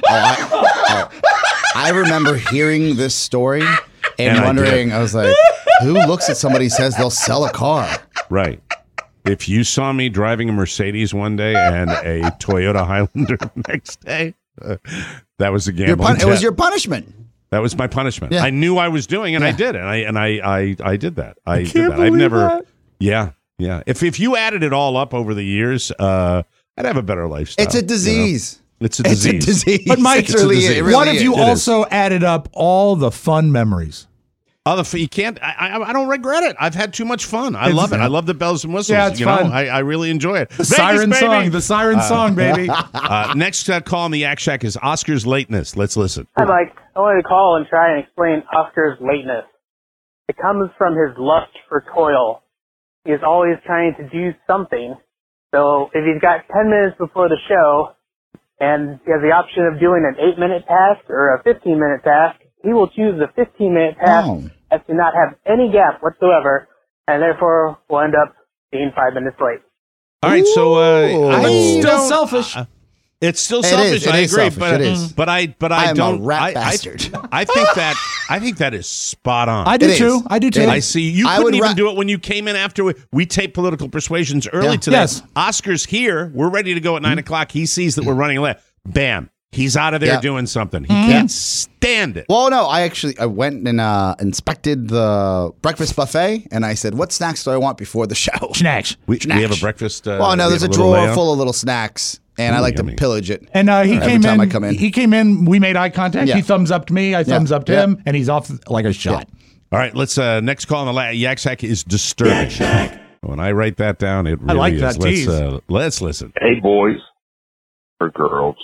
B: I remember hearing this story and wondering, I was like, who looks at somebody and says they'll sell a car?
C: Right. If you saw me driving a Mercedes one day and a Toyota Highlander the next day, that was a gamble.
B: It was your punishment.
C: That was my punishment.
B: Yeah.
C: I knew I was doing, and I did, and I did that. I
D: can't
C: did that. I've
D: believe
C: never.
D: that.
C: Yeah. If you added it all up over the years, I'd have a better lifestyle.
B: It's a disease.
C: You know? It's a disease.
D: But Mike,
B: It really
D: what if you
B: is.
D: also added up all the fun memories?
C: You can't. I don't regret it. I've had too much fun. I love it. I love the bells and whistles.
D: Yeah, it's
C: fun.
D: fun.
C: I really enjoy it.
D: The siren song, baby.
C: Next call on the Yak Shack is Oscar's lateness. Let's listen.
J: Hi, Mike. I wanted to call and try and explain Oscar's lateness. It comes from his lust for toil. He is always trying to do something. So if he's got 10 minutes before the show and he has the option of doing an 8-minute task or a 15-minute task, he will choose the 15-minute task as to not have any gap whatsoever, and therefore will end up being 5 minutes late.
C: All right, so
D: still selfish.
C: It's still selfish. I agree, but I
B: am
C: don't.
B: a rat bastard.
C: I think that is spot on.
D: I do too.
C: I see. You couldn't even do it when you came in after we taped Political Persuasions early today.
D: Yes.
C: Oscar's here. We're ready to go at 9 o'clock. He sees that we're running late. Bam. He's out of there doing something. He can't stand it.
B: Well, no, I went and inspected the breakfast buffet, and I said, what snacks do I want before the show?
D: Snacks.
C: We have a breakfast.
B: Well, no, there's a drawer full of little snacks, and I like to pillage it.
D: And he
B: every
D: came
B: time
D: in.
B: I come in.
D: He came in. We made eye contact.
B: Yeah.
D: He thumbs up to me. I thumbs up to him, and he's off like a shot.
C: All right, let's next call on the Yak Shack is disturbing. When I write that down, it really
D: I like
C: is.
D: that tease.
C: Let's listen.
L: Hey, boys or girls.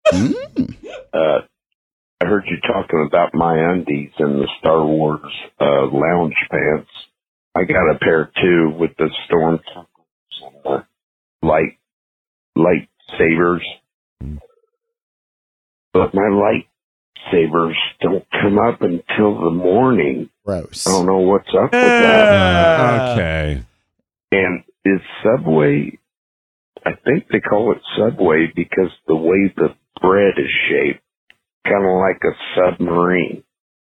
L: I heard you talking about my undies and the Star Wars lounge pants. I got a pair too with the stormtroopers and lightsabers. But my lightsabers don't come up until the morning.
B: Gross.
L: I don't know what's up with that.
C: Okay.
L: And is Subway, I think they call it Subway because the way the bread is shaped, kind of like a submarine.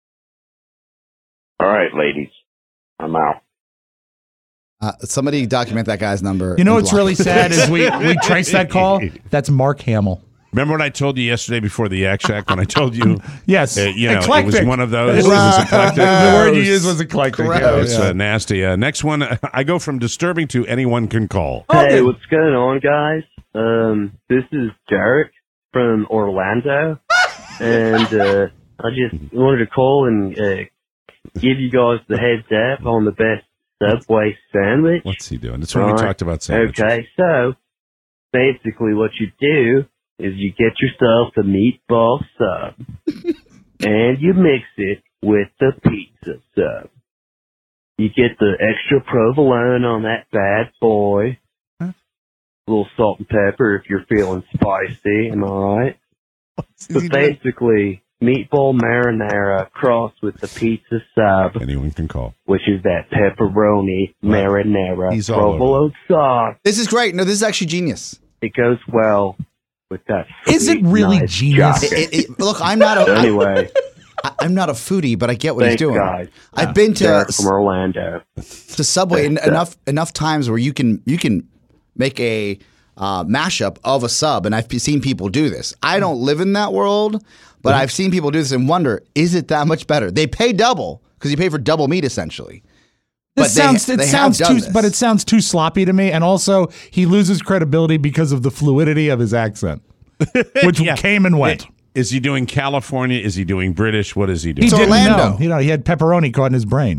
L: All right, ladies, I'm out.
B: Somebody document that guy's number.
D: You know what's really sad is we traced that call. That's Mark Hamill.
C: Remember what I told you yesterday before the Yak Shack when I told you?
D: Yes.
C: It was one of those. It was eclectic.
D: The word you used was eclectic.
C: It's nasty. Next one, I go from disturbing to anyone can call.
M: Hey, what's going on, guys? This is Derek from Orlando, and I just wanted to call and give you guys the heads up on the best Subway sandwich.
C: What's he doing? That's when we talked about sandwiches.
M: Okay, so basically what you do is you get yourself a meatball sub, and you mix it with the pizza sub. You get the extra provolone on that bad boy, a little salt and pepper if you're feeling spicy, am I right? But basically, meatball marinara crossed with the pizza sub.
C: Anyone can call.
M: Which is that pepperoni marinara
C: He's all
M: provolone sauce.
B: This is great. No, this is actually genius.
M: It goes well with that.
D: Is it really
M: nice
D: genius?
B: Look, I'm not a
M: Anyway.
B: I'm not a foodie, but I get what he's
M: Thanks,
B: doing.
M: guys.
B: I've been
M: Derek from Orlando.
B: to Subway enough times where you can make a mashup of a sub, and I've seen people do this. I don't live in that world, but I've seen people do this and wonder, is it that much better? They pay double because you pay for double meat essentially.
D: It sounds too sloppy to me, and also he loses credibility because of the fluidity of his accent, which came and went.
C: Is he doing California? Is he doing British? What is he doing?
D: He didn't know. He had pepperoni caught in his brain.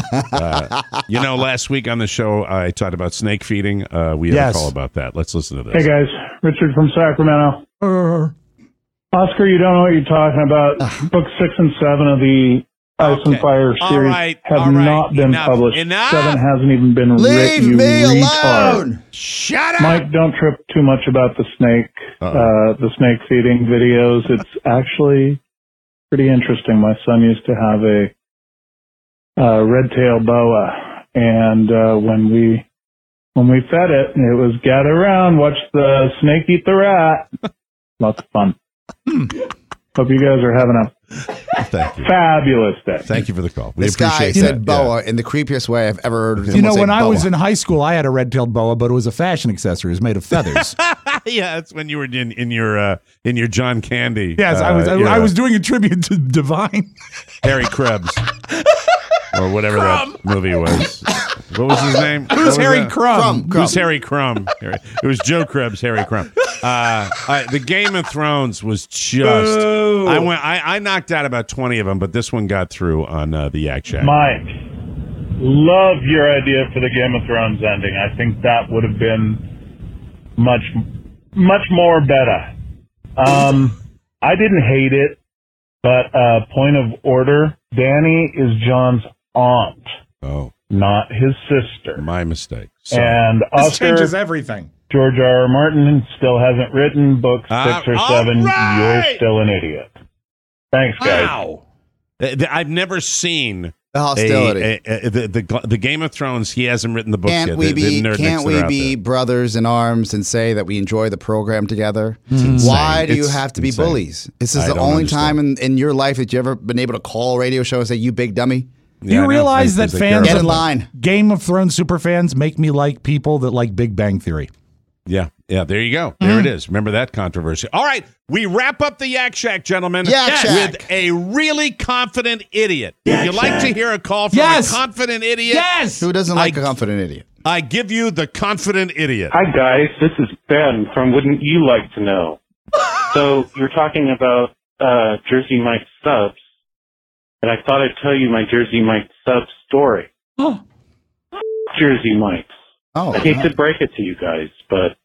C: Last week on the show, I talked about snake feeding. We had a call about that. Let's listen to this.
N: Hey, guys. Richard from Sacramento. Oscar, you don't know what you're talking about. Book 6 and 7 of the Ice and Fire series have not been published. 7 hasn't even been written.
B: Leave me alone!
C: Shut up!
N: Mike, don't trip too much about the snake feeding videos. It's actually pretty interesting. My son used to have a red-tailed boa, and when we fed it, it was gather around, watch the snake eat the rat. Lots of fun. Hope you guys are having a fabulous day.
C: Thank you for the call. We
B: This guy
C: appreciate
B: said
C: that.
B: boa in the creepiest way I've ever heard someone say
D: When I
B: boa.
D: was in high school, I had a red-tailed boa, but it was a fashion accessory. It was made of feathers.
C: Yeah, that's when you were in your John Candy.
D: Yes, I was doing a tribute to Divine.
C: Harry Krebs. Or whatever that movie was. What was his name?
D: Who's Harry Crumb?
C: Who's Harry Crumb? It was Joe Krebs, Harry Crumb. The Game of Thrones was just. I knocked out about 20 of them, but this one got through on the Yak Shack.
N: Mike, love your idea for the Game of Thrones ending. I think that would have been much more better. I didn't hate it, but point of order, Dany is John's aunt.
C: Oh.
N: Not his sister.
C: My mistake.
N: And
D: This
N: Oscar,
D: changes everything.
N: George R. R. Martin still hasn't written book 6 or 7.
C: right.
N: You're still an idiot. Thanks, guys.
C: Wow. I've never seen
B: the hostility.
C: The Game of Thrones. He hasn't written the book yet.
B: Can't we be brothers in arms and say that we enjoy the program together? Why do you have to be bullies? This is the only time in your life that you ever been able to call a radio show and say, "You big dummy."
D: Do you realize that fans
B: get in
D: of
B: line.
D: Game of Thrones super fans make me like people that like Big Bang Theory?
C: Yeah, there you go. There it is. Remember that controversy. All right, we wrap up the Yak Shack, gentlemen, with a really confident idiot. Would you like to hear a call from a confident idiot?
D: Yes.
B: Who doesn't like a confident idiot?
C: I give you the confident idiot.
O: Hi, guys. This is Ben from Wouldn't You Like to Know? So you're talking about Jersey Mike subs, and I thought I'd tell you my Jersey Mike sub story.
D: Oh.
O: Jersey Mike's.
B: Oh,
O: I hate to break it to you guys, but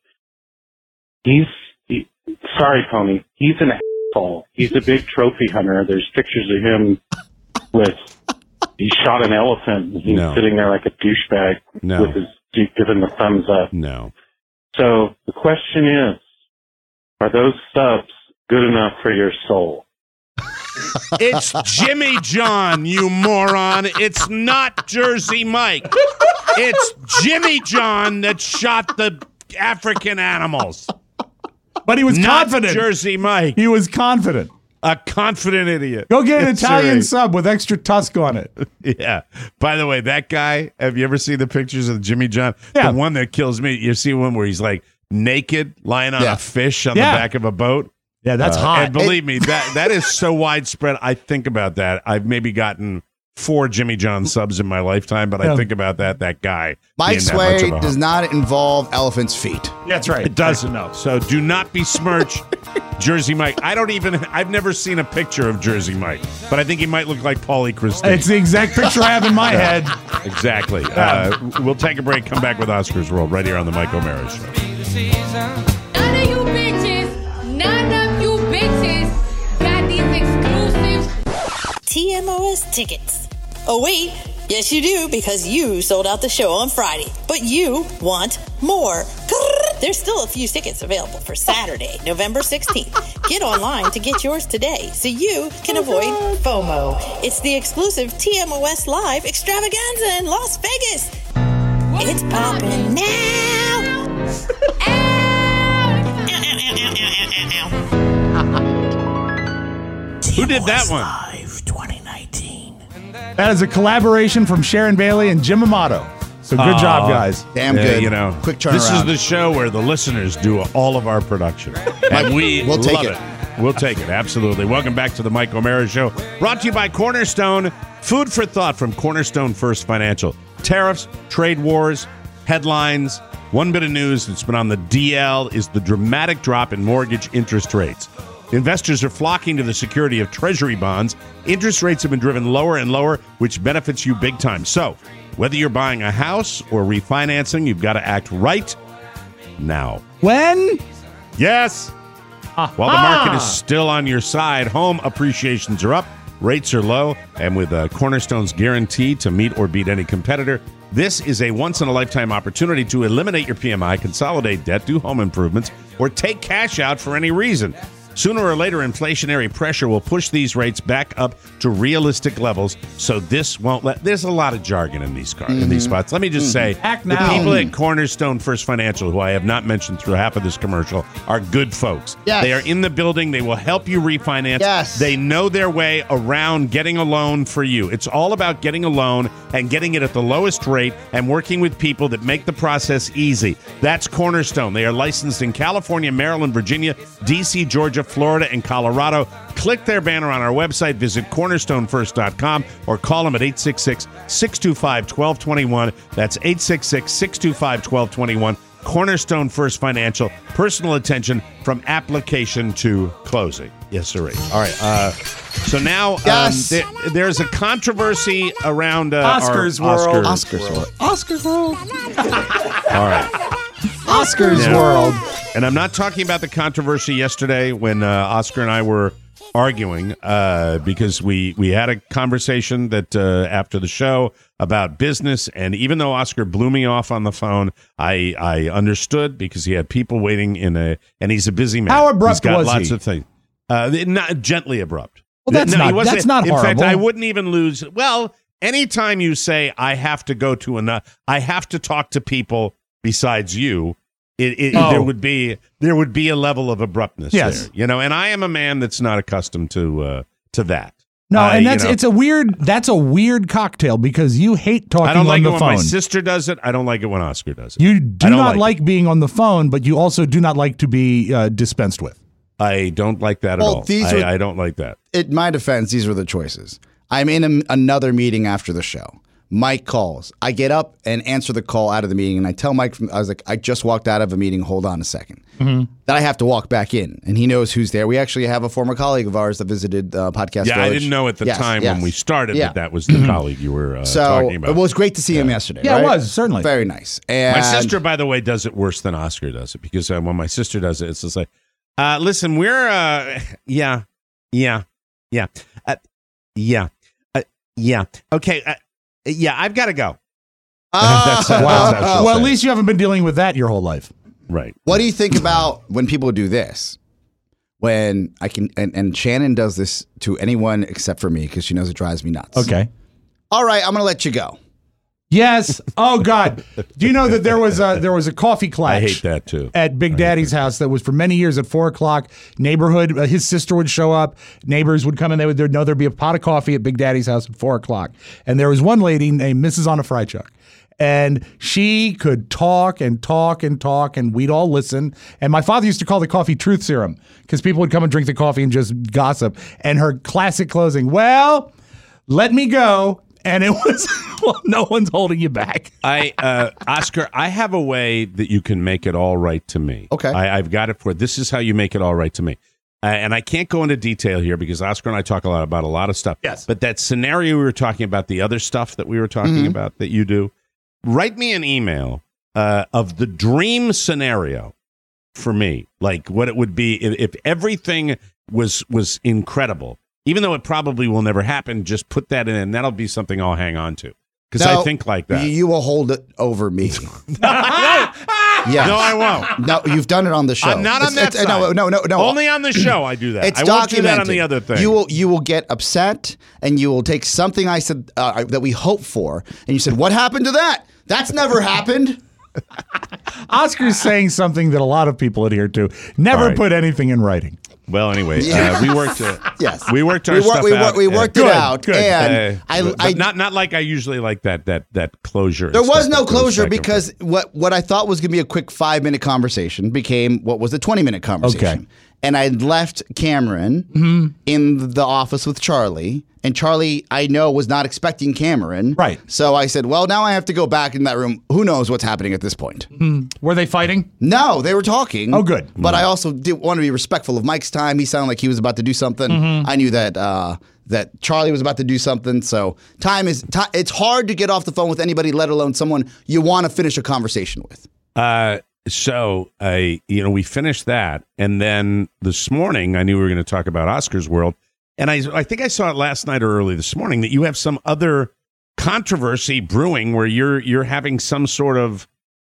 O: sorry, Tony. He's an asshole. He's a big trophy hunter. There's pictures of him he shot an elephant, and he's sitting there like a douchebag with his giving the thumbs up.
C: No.
O: So the question is, are those subs good enough for your soul?
C: It's Jimmy John, you moron. It's not Jersey Mike. It's Jimmy John that shot the African animals.
D: But he was
C: not
D: confident.
C: Jersey Mike.
D: He was confident.
C: A confident idiot.
D: Go get an Italian sub with extra tusk on it.
C: Yeah. By the way, that guy, have you ever seen the pictures of Jimmy John? Yeah. The one that kills me, you see one where he's like naked, lying on a fish on the back of a boat.
D: Yeah, that's hot.
C: And believe me, that is so widespread. I think about that. I've maybe gotten 4 Jimmy John subs in my lifetime, but I think about that guy.
B: Mike's way does not involve elephant's feet.
D: That's right.
C: It doesn't. No. So do not besmirch Jersey Mike. I've never seen a picture of Jersey Mike, but I think he might look like Paulie Christine.
D: It's the exact picture I have in my head.
C: Exactly. We'll take a break, come back with Oscar's World right here on the Mike O'Mara Show.
K: None of you bitches got these exclusive
P: TMOS tickets. Oh wait, yes you do, because you sold out the show on Friday. But you want more. There's still a few tickets available for Saturday, November 16th. Get online to get yours today so you can avoid FOMO. It's the exclusive TMOS Live extravaganza in Las Vegas. It's popping now.
C: Who did that one?
P: Live 2019.
D: That is a collaboration from Sharon Bailey and Jim Amato. So good job, guys.
B: Damn good.
C: You know,
B: quick turnaround.
C: This is the show where the listeners do all of our production, and we'll
B: take
C: love
B: it.
C: We'll take it. Absolutely. Welcome back to the Mike O'Mara Show, brought to you by Cornerstone. Food for thought from Cornerstone First Financial. Tariffs, trade wars, headlines. One bit of news that's been on the DL is the dramatic drop in mortgage interest rates. Investors are flocking to the security of Treasury bonds. Interest rates have been driven lower and lower, which benefits you big time. So, whether you're buying a house or refinancing, you've got to act right now.
D: When?
C: Yes. While the market is still on your side, home appreciations are up, rates are low, and with Cornerstone's guarantee to meet or beat any competitor, this is a once-in-a-lifetime opportunity to eliminate your PMI, consolidate debt, do home improvements, or take cash out for any reason. Sooner or later, inflationary pressure will push these rates back up to realistic levels, so this won't let... There's a lot of jargon in these cars, in these spots. Let me just say, the people at Cornerstone First Financial, who I have not mentioned through half of this commercial, are good folks.
B: Yes.
C: They are in the building. They will help you refinance.
B: Yes.
C: They know their way around getting a loan for you. It's all about getting a loan and getting it at the lowest rate and working with people that make the process easy. That's Cornerstone. They are licensed in California, Maryland, Virginia, D.C., Georgia, Florida, and Colorado. Click their banner on our website, visit cornerstonefirst.com, or call them at 866-625-1221. That's 866-625-1221. Cornerstone First Financial, personal attention from application to closing. Yes, sir. All right. So now there's a controversy around
B: Oscars World.
D: Oscars World.
C: All right.
B: Oscars World.
C: And I'm not talking about the controversy yesterday when Oscar and I were arguing because we had a conversation that after the show about business, and even though Oscar blew me off on the phone, I understood because he had people waiting and he's a busy man.
D: How abrupt
C: He's got
D: was
C: lots
D: he?
C: of things. Not gently abrupt.
D: Well, that's not
C: In
D: horrible.
C: fact, I wouldn't even lose. Well, anytime you say I have to go to I have to talk to people besides you. There would be a level of abruptness there, and I am a man that's not accustomed to that.
D: No, and that's a weird cocktail because you hate talking on the phone.
C: I don't like it when my sister does it. I don't like it when Oscar does it.
D: You do not like being on the phone, but you also do not like to be dispensed with.
C: I don't like that at all. I don't like that.
B: In my defense, these were the choices. I'm in another meeting after the show. Mike calls. I get up and answer the call out of the meeting, and I tell Mike, I was like, I just walked out of a meeting. Hold on a second. That I have to walk back in, and he knows who's there. We actually have a former colleague of ours that visited Podcast Village.
C: I didn't know at the time when we started that was the colleague you were talking about.
B: It was great to see him yesterday.
D: Yeah,
B: right?
D: it was, certainly.
B: Very nice. And
C: my sister, by the way, does it worse than Oscar does it because when my sister does it, it's just like, listen, we're, okay, I've got to go.
D: Well, at least you haven't been dealing with that your whole life.
C: Right.
B: What do you think about when people do this? When I can, and Shannon does this to anyone except for me because she knows it drives me nuts.
D: Okay.
B: All right, I'm going to let you go.
D: Yes. Oh God. Do you know that there was a coffee clutch?
C: I hate that too.
D: At Big Daddy's house that was for many years at 4:00. Neighborhood. His sister would show up. Neighbors would come and they'd know there'd be a pot of coffee at Big Daddy's house at 4:00. And there was one lady named Mrs. Anna Frychuck. And she could talk and talk and talk, and we'd all listen. And my father used to call the coffee truth serum because people would come and drink the coffee and just gossip. And her classic closing, well, let me go. And it was, well, no one's holding you back.
C: Oscar, I have a way that you can make it all right to me.
B: Okay.
C: I've got it for this is how you make it all right to me. And I can't go into detail here because Oscar and I talk about a lot of stuff.
D: Yes.
C: But that scenario we were talking about, the other stuff that we were talking about that you do, write me an email of the dream scenario for me, like what it would be if everything was incredible. Even though it probably will never happen, just put that in, and that'll be something I'll hang on to. Because I think like that.
B: You will hold it over me. Yes.
C: No, I won't.
B: No, you've done it on the show.
C: Not on that side.
B: No.
C: Only on the show I do that.
B: It's
C: I
B: documented.
C: won't do that on the other thing.
B: You will get upset, and you will take something I said that we hope for, and you said, "What happened to that? That's never happened."
D: Oscar's saying something that a lot of people adhere to. Never put anything in writing.
C: Well, anyway, we worked.
B: Yes,
C: we worked our stuff out.
B: We worked it out,
C: good.
B: and I
C: not like I usually like that closure.
B: There was no closure because what I thought was going to be a quick 5-minute conversation became what was a 20-minute conversation. Okay. And I left Cameron in the office with Charlie. And Charlie, I know, was not expecting Cameron.
D: Right.
B: So I said, well, now I have to go back in that room. Who knows what's happening at this point?
D: Were they fighting?
B: No, they were talking.
D: Oh, good.
B: But I also did want to be respectful of Mike's time. He sounded like he was about to do something. I knew that that Charlie was about to do something. So it's hard to get off the phone with anybody, let alone someone you want to finish a conversation with.
C: So we finished that. And then this morning, I knew we were going to talk about Oscar's World. And I think I saw it last night or early this morning that you have some other controversy brewing where you're having some sort of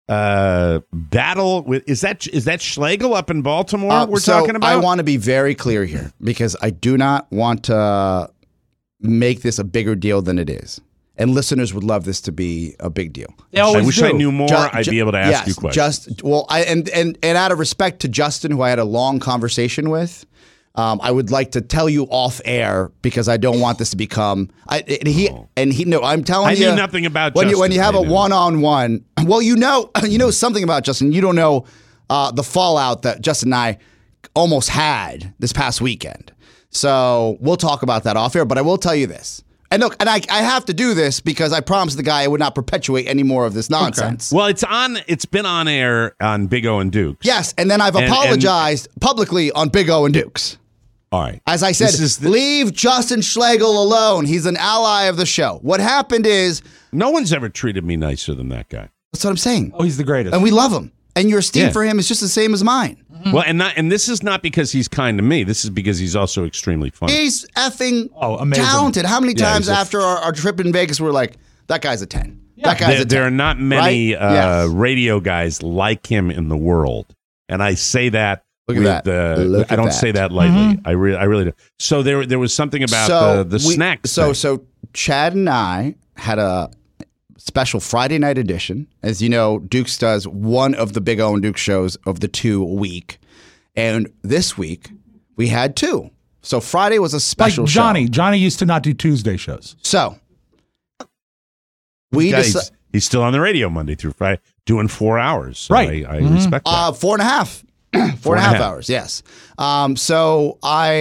C: battle with is that Schlegel up in Baltimore we're talking about?
B: I want to be very clear here because I do not want to make this a bigger deal than it is. And listeners would love this to be a big deal.
C: I wish I knew more. I'd be able to ask you questions.
B: And out of respect to Justin, who I had a long conversation with, I would like to tell you off air because I don't want this to become. I'm telling you,
C: I knew nothing about
B: when
C: Justin.
B: When you have a one-on-one, well, you know something about Justin. You don't know the fallout that Justin and I almost had this past weekend. So we'll talk about that off air. But I will tell you this. And look, and I have to do this because I promised the guy I would not perpetuate any more of this nonsense.
C: Okay. Well, it's been on air on Big O and Dukes.
B: Yes, and then I've apologized publicly on Big O and Dukes.
C: All right.
B: As I said, leave Justin Schlegel alone. He's an ally of the show. What happened is...
C: No one's ever treated me nicer than that guy.
B: That's what I'm saying.
D: Oh, he's the greatest.
B: And we love him. And your esteem for him is just the same as mine.
C: Well, and this is not because he's kind to me. This is because he's also extremely funny.
B: He's effing
D: amazing.
B: talented. How many times after our trip in Vegas we're like, that guy's a 10. Yeah. That guy's a 10.
C: There are not many radio guys like him in the world. And I say that I don't say that lightly. I really do. So there was something about the snacks.
B: So Chad and I had a special Friday night edition. As you know, Dukes does one of the Big O and Dukes shows of the 2 a week. And this week, we had 2. So Friday was a special show.
D: Johnny used to not do Tuesday shows.
B: So
C: he's still on the radio Monday through Friday, doing 4 hours. So
D: right.
C: I respect that.
B: 4.5. 4.5 hours, yes. So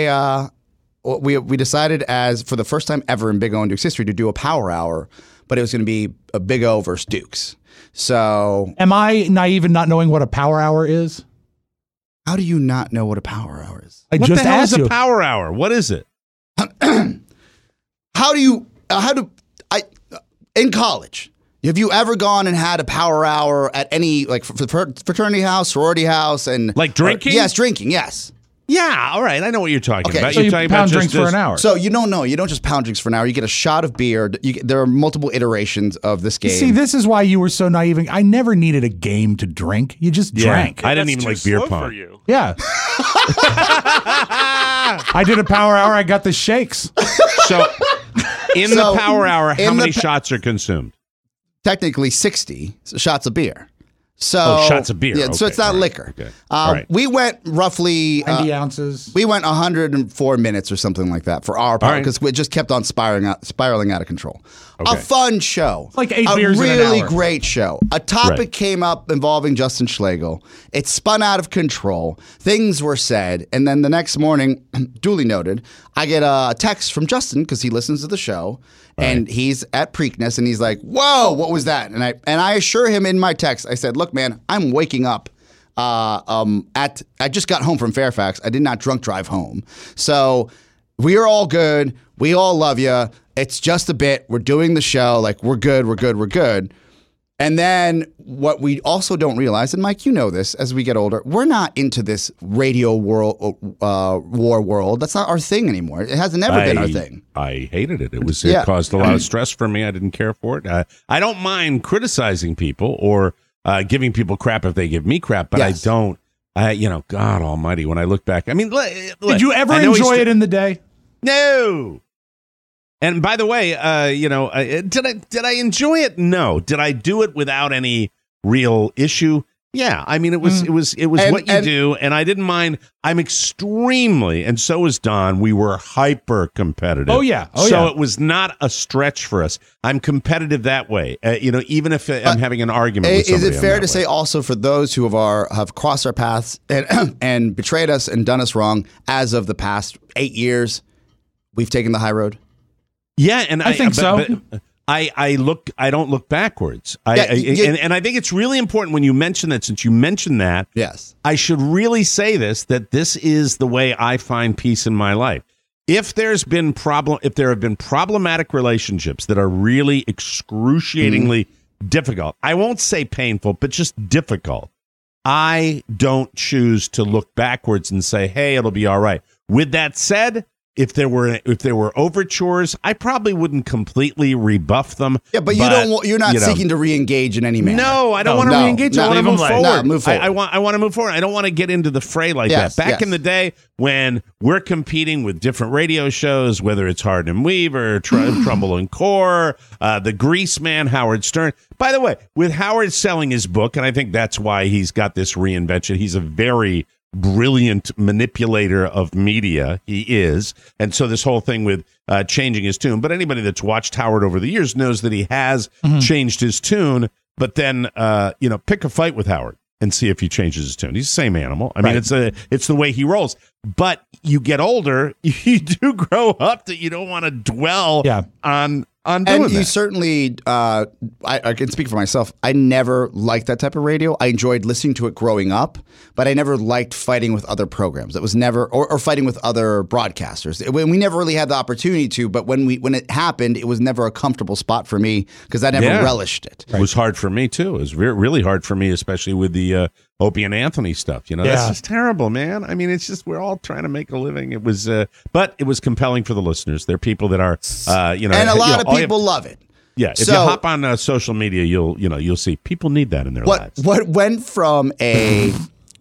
B: we decided for the first time ever in Big O and Dukes history to do a power hour, but it was going to be a Big O versus Dukes. So,
D: am I naive in not knowing what a power hour is?
B: How do you not know what a power hour is?
C: What the hell is a power hour? What is it?
B: In college, have you ever gone and had a power hour at any fraternity house, sorority house, and
C: like drinking?
B: Yes, drinking. Yes.
C: Yeah, all right. I know what you're talking about.
D: So you're talking pound drinks for an hour.
B: So you don't know. You don't just pound drinks for an hour. You get a shot of beer. There are multiple iterations of this game.
D: See, this is why you were so naive. I never needed a game to drink. You just drank.
C: I didn't even like beer pong.
E: For you.
D: Yeah. I did a power hour. I got the shakes.
C: So in the power hour, how many shots are consumed?
B: Technically 60 shots of beer. So
C: shots of beer.
B: Yeah, so it's not liquor. Okay. We went roughly
D: 90 ounces.
B: We went 104 minutes or something like that for our part because we just kept on spiraling out of control. Okay. A fun show.
D: It's like 8 beers in an hour.
B: A really great show. A topic came up involving Justin Schlegel. It spun out of control. Things were said, and then the next morning, duly noted, I get a text from Justin because he listens to the show. And he's at Preakness, and he's like, "Whoa, what was that?" And I assure him in my text, I said, "Look, man, I'm waking up. I just got home from Fairfax. I did not drunk drive home, so we are all good. We all love you. It's just a bit. We're doing the show. Like we're good. We're good. We're good." And then what we also don't realize, and Mike, you know this, as we get older, we're not into this radio war world. That's not our thing anymore. It hasn't ever been our thing.
C: I hated it. It caused a lot of stress for me. I didn't care for it. I don't mind criticizing people or giving people crap if they give me crap, but
B: Yes.
C: I don't. God Almighty, when I look back, I mean, look,
D: Did you ever enjoy it in the day?
C: No. And by the way, did I enjoy it? No. Did I do it without any real issue? Yeah. I mean, it was what you do, and I didn't mind. I'm extremely, and so is Don. We were hyper competitive.
D: Oh yeah.
C: So it was not a stretch for us. I'm competitive that way. Even if I'm having an argument with somebody.
B: Is it fair to say also for those who have crossed our paths and betrayed us and done us wrong, as of the past 8 years, we've taken the high road?
C: Yeah, and
D: I think so.
C: But I don't look backwards. And I think it's really important when you mention that, since you mentioned that.
B: Yes.
C: I should really say that this is the way I find peace in my life. If there have been problematic relationships that are really excruciatingly difficult, I won't say painful, but just difficult, I don't choose to look backwards and say, hey, it'll be all right. With that said, if there were overtures, I probably wouldn't completely rebuff them.
B: Yeah, but you're not seeking to re-engage in any manner.
C: No, I don't want to re-engage. I want to move forward.
B: No, move forward.
C: I want to move forward. I don't want to get into the fray like that. Back in the day when we're competing with different radio shows, whether it's Hardin and Weaver, Trumbull and Core, the Grease Man, Howard Stern. By the way, with Howard selling his book, and I think that's why he's got this reinvention. He's a very brilliant manipulator of media. He is. And so this whole thing with changing his tune, but anybody that's watched Howard over the years knows that he has changed his tune, but then pick a fight with Howard and see if he changes his tune. He's the same animal. I mean, it's the way he rolls. But you get older, you do grow up that you don't want to dwell on doing
B: and you
C: that.
B: certainly, I can speak for myself. I never liked that type of radio. I enjoyed listening to it growing up, but I never liked fighting with other programs. It was never, or fighting with other broadcasters. We never really had the opportunity to, but when it happened, it was never a comfortable spot for me because I never relished it.
C: It was hard for me too. It was really hard for me, especially with the Opie and Anthony stuff. That's just terrible, man. I mean, it's just, we're all trying to make a living. It was, but it was compelling for the listeners. They're people that are,
B: and a lot of people love it.
C: Yeah, if you hop on social media, you'll see people need that in their lives.
B: What went from a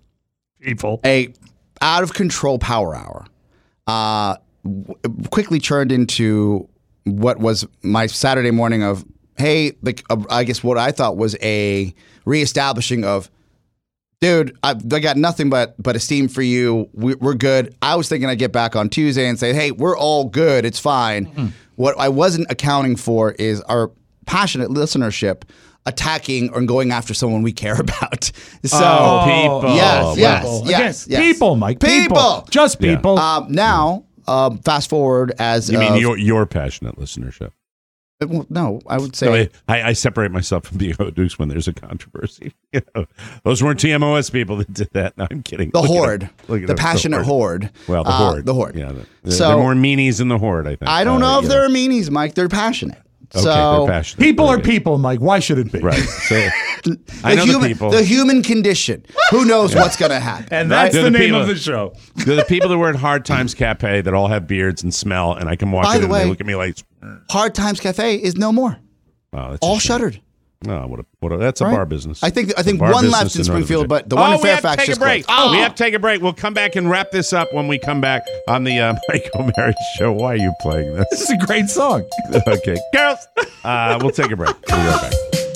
B: out of control power hour, quickly turned into what was my Saturday morning of, hey, I guess what I thought was a reestablishing of, dude, I got nothing but esteem for you. We're good. I was thinking I'd get back on Tuesday and say, hey, we're all good. It's fine. Mm-hmm. What I wasn't accounting for is our passionate listenership attacking or going after someone we care about. So
C: people.
B: Yes.
D: People, Mike. People. Just people.
B: Now, fast forward as
C: you mean your passionate listenership.
B: No, I would say
C: I separate myself from the Dukes when there's a controversy. Those weren't TMOS people that did that. No, I'm kidding.
B: The Horde, the passionate Horde.
C: Well, the Horde,
B: the Horde.
C: Yeah, there are more meanies in the Horde. I think.
B: I don't know if there are meanies, Mike. They're passionate.
C: Okay,
B: so
C: they're passionate.
D: People are people, Mike. Why should it be?
C: Right. So, I know the people.
B: The human condition. Who knows what's going to happen?
D: And that's the name of the show.
C: They're the people that were at Hard Times Cafe that all have beards and smell, and I can walk in and they look at me like.
B: Hard Times Cafe is no more.
C: Oh, that's
B: all shuttered.
C: No, what a that's a bar business.
B: I think one left in Springfield, but the one in Fairfax just closed.
C: We have to take a break. We'll come back and wrap this up when we come back on the Mike O'Mara Show. Why are you playing this?
D: This is a great song.
C: Okay, girls. We'll take a break. We'll be right back.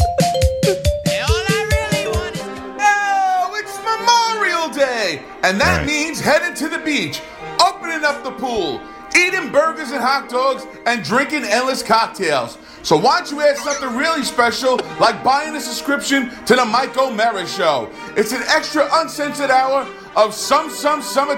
Q: Oh, it's Memorial Day, and that means heading to the beach, opening up the pool, eating burgers and hot dogs, and drinking endless cocktails. So why don't you add something really special, like buying a subscription to the Mike O'Mara Show? It's an extra uncensored hour of summertime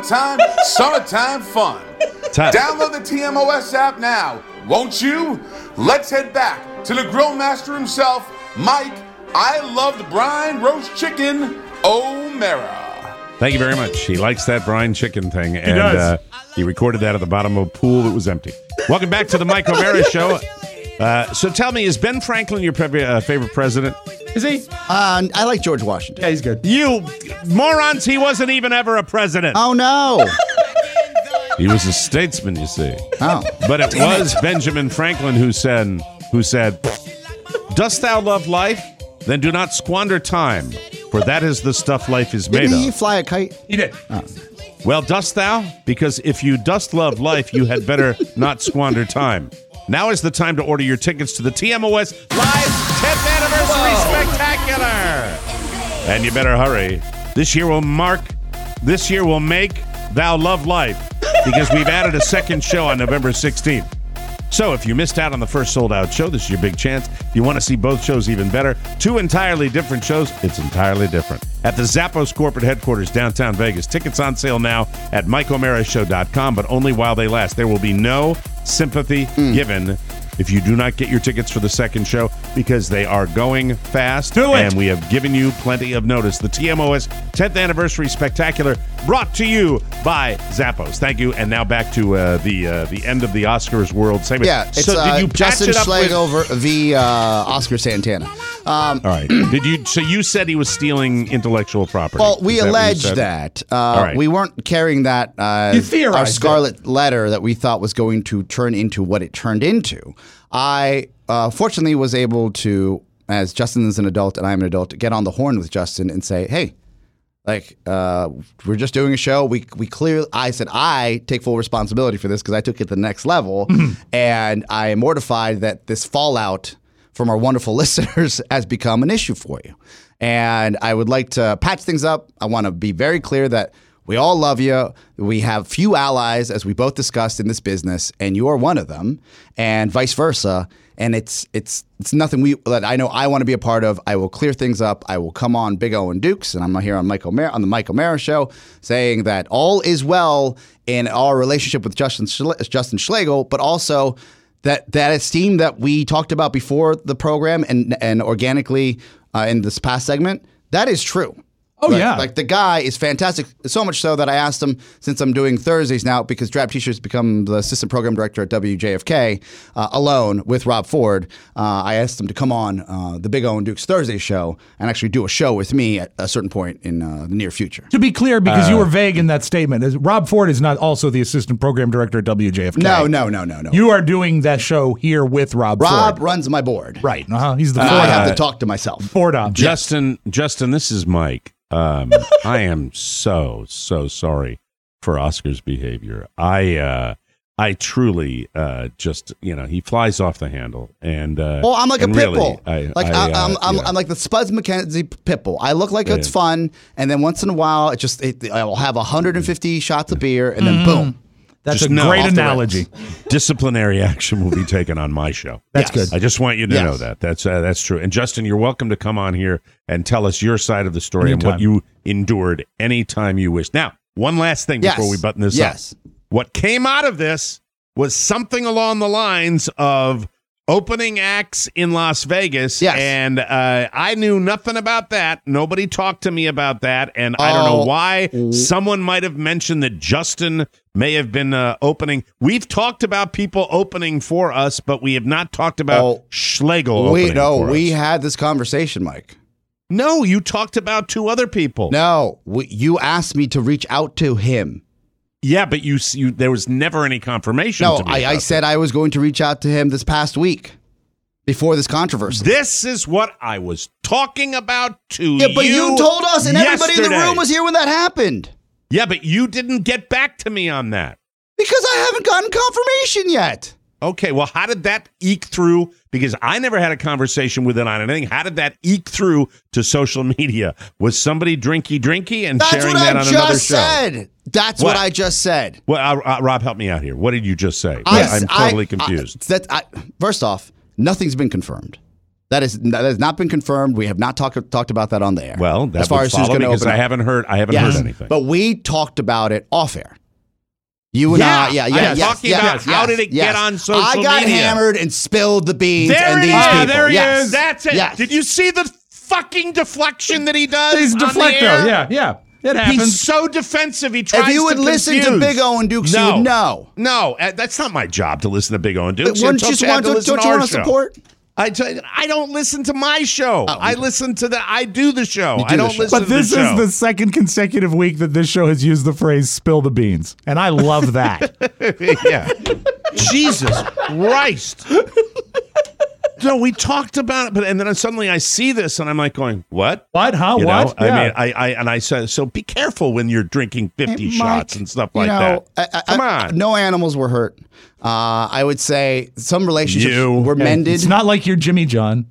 Q: fun. Download the TMOS app now, won't you? Let's head back to the grill master himself, Mike, I love the brine roast chicken O'Mara.
C: Thank you very much. He likes that brine chicken thing.
D: He does.
C: He recorded that at the bottom of a pool that was empty. Welcome back to the Mike O'Mara Show. So tell me, is Ben Franklin your favorite president?
D: Is he?
B: I like George Washington.
D: Yeah, he's good.
C: You morons, he wasn't even ever a president.
B: Oh, no.
C: He was a statesman, you see.
B: Oh.
C: But it was Benjamin Franklin who said, dost thou love life? then do not squander time, for that is the stuff life is made
B: Didn't he
C: of.
B: fly a kite?
D: He did.
C: Well, dost thou? Because if you dost love life, you had better not squander time. Now is the time to order your tickets to the TMOS Live 10th Anniversary Spectacular. And you better hurry. This year will make Thou Love Life, because we've added a second show on November 16th. So if you missed out on the first sold-out show, this is your big chance. If you want to see both shows even better, 2 entirely different shows, it's entirely different. At the Zappos corporate headquarters, downtown Vegas. Tickets on sale now at MikeO'MaraShow.com, but only while they last. There will be no sympathy given if you do not get your tickets for the second show, because they are going fast.
D: Do it!
C: And we have given you plenty of notice. The TMOS 10th Anniversary Spectacular, brought to you by Zappos. Thank you. And now back to the end of the Oscars World segment.
B: Yeah, it's
C: so did you patch
B: Justin
C: it up
B: Schlegel v. Oscar Santana.
C: All right. Did you? So you said he was stealing intellectual property.
B: Well, we
C: Is that what you
B: alleged
C: said?
B: that.
C: All right.
B: We weren't carrying that
D: You theorized
B: our scarlet letter that we thought was going to turn into what it turned into. I fortunately was able to, as Justin is an adult and I'm an adult, get on the horn with Justin and say, hey, like, we're just doing a show. We clearly, I said, I take full responsibility for this because I took it to the next level. And I am mortified that this fallout from our wonderful listeners has become an issue for you. And I would like to patch things up. I want to be very clear that we all love you. We have few allies, as we both discussed in this business, and you are one of them, and vice versa. And it's nothing that I know I want to be a part of. I will clear things up. I will come on Big O and Dukes, and I'm here on the Mike O'Mara Show, saying that all is well in our relationship with Justin Schlegel, but also that esteem that we talked about before the program and organically in this past segment, that is true.
D: Oh, yeah.
B: Like, the guy is fantastic, so much so that I asked him, since I'm doing Thursdays now, because Drab T-Shirt's become the assistant program director at WJFK, alone with Rob Ford, I asked him to come on the Big O and Dukes Thursday show and actually do a show with me at a certain point in the near future.
D: To be clear, because you were vague in that statement, Rob Ford is not also the assistant program director at WJFK.
B: No.
D: You are doing that show here with Rob Ford.
B: Rob runs my board.
D: Right. He's the Ford.
B: I have to talk to myself.
D: Ford op.
C: Justin, this is Mike. I am so sorry for Oscar's behavior. I truly just, he flies off the handle, and
B: well, I'm like a pit bull.
C: I'm
B: like the Spuds McKenzie pit bull. I look like it's fun, and then once in a while, I will have 150 shots of beer, and then boom.
D: That's a great analogy.
C: Disciplinary action will be taken on my show.
D: That's good.
C: I just want you to know that. That's true. And Justin, you're welcome to come on here and tell us your side of the story and what you endured anytime you wish. Now, one last thing before we button this up. What came out of this was something along the lines of opening acts in Las Vegas, and I knew nothing about that. Nobody talked to me about that, and I don't know why. Someone might have mentioned that Justin may have been opening. We've talked about people opening for us, but we have not talked about Schlegel opening for us.
B: We had this conversation, Mike.
C: No, you talked about 2 other people.
B: No, you asked me to reach out to him.
C: Yeah, but you there was never any confirmation.
B: No,
C: to me
B: I said I was going to reach out to him this past week before this controversy.
C: This is what I was talking about to you.
B: Yeah, but you told us, and everybody in the
C: yesterday.
B: room was here when that happened.
C: Yeah, but you didn't get back to me on that.
B: Because I haven't gotten confirmation yet.
C: Okay, well, how did that eke through? Because I never had a conversation with it on anything. How did that eke through to social media? Was somebody drinky and sharing that on another show?
B: That's what I just said.
C: Well, Rob, help me out here. What did you just say? I'm totally confused.
B: First off, nothing's been confirmed. That has not been confirmed. We have not talked about that on the air.
C: Well, that
B: as far
C: would
B: as who's
C: follow
B: going to
C: because
B: open
C: I haven't heard anything.
B: But we talked about it off air. You and I,
C: talking about how did it get on social media?
B: I got hammered and spilled the beans.
C: There
B: these
C: people.
B: people.
C: There he
B: yes.
C: is. That's it.
B: Yes.
C: Did you see the fucking deflection that he does?
D: He's
C: on
D: deflector.
C: the air?
D: Yeah. It happens.
C: He's so defensive. He tries to
B: If you would listen to Big O and Dukes, you would know.
C: No, that's not my job to listen to Big O and Dukes.
B: Don't you want to support?
C: I don't listen to my show. I do the show. I don't listen to the show.
D: But this is the second consecutive week that this show has used the phrase "spill the beans," and I love that.
C: Yeah. Jesus Christ. No, we talked about it, but and then suddenly I see this and I'm like going, what?
D: What? Huh?
C: You
D: what?
C: know? I mean, I said, so be careful when you're drinking 50 shots and stuff like that. Come on.
B: No animals were hurt. I would say some relationships were mended.
D: It's not like you're Jimmy John.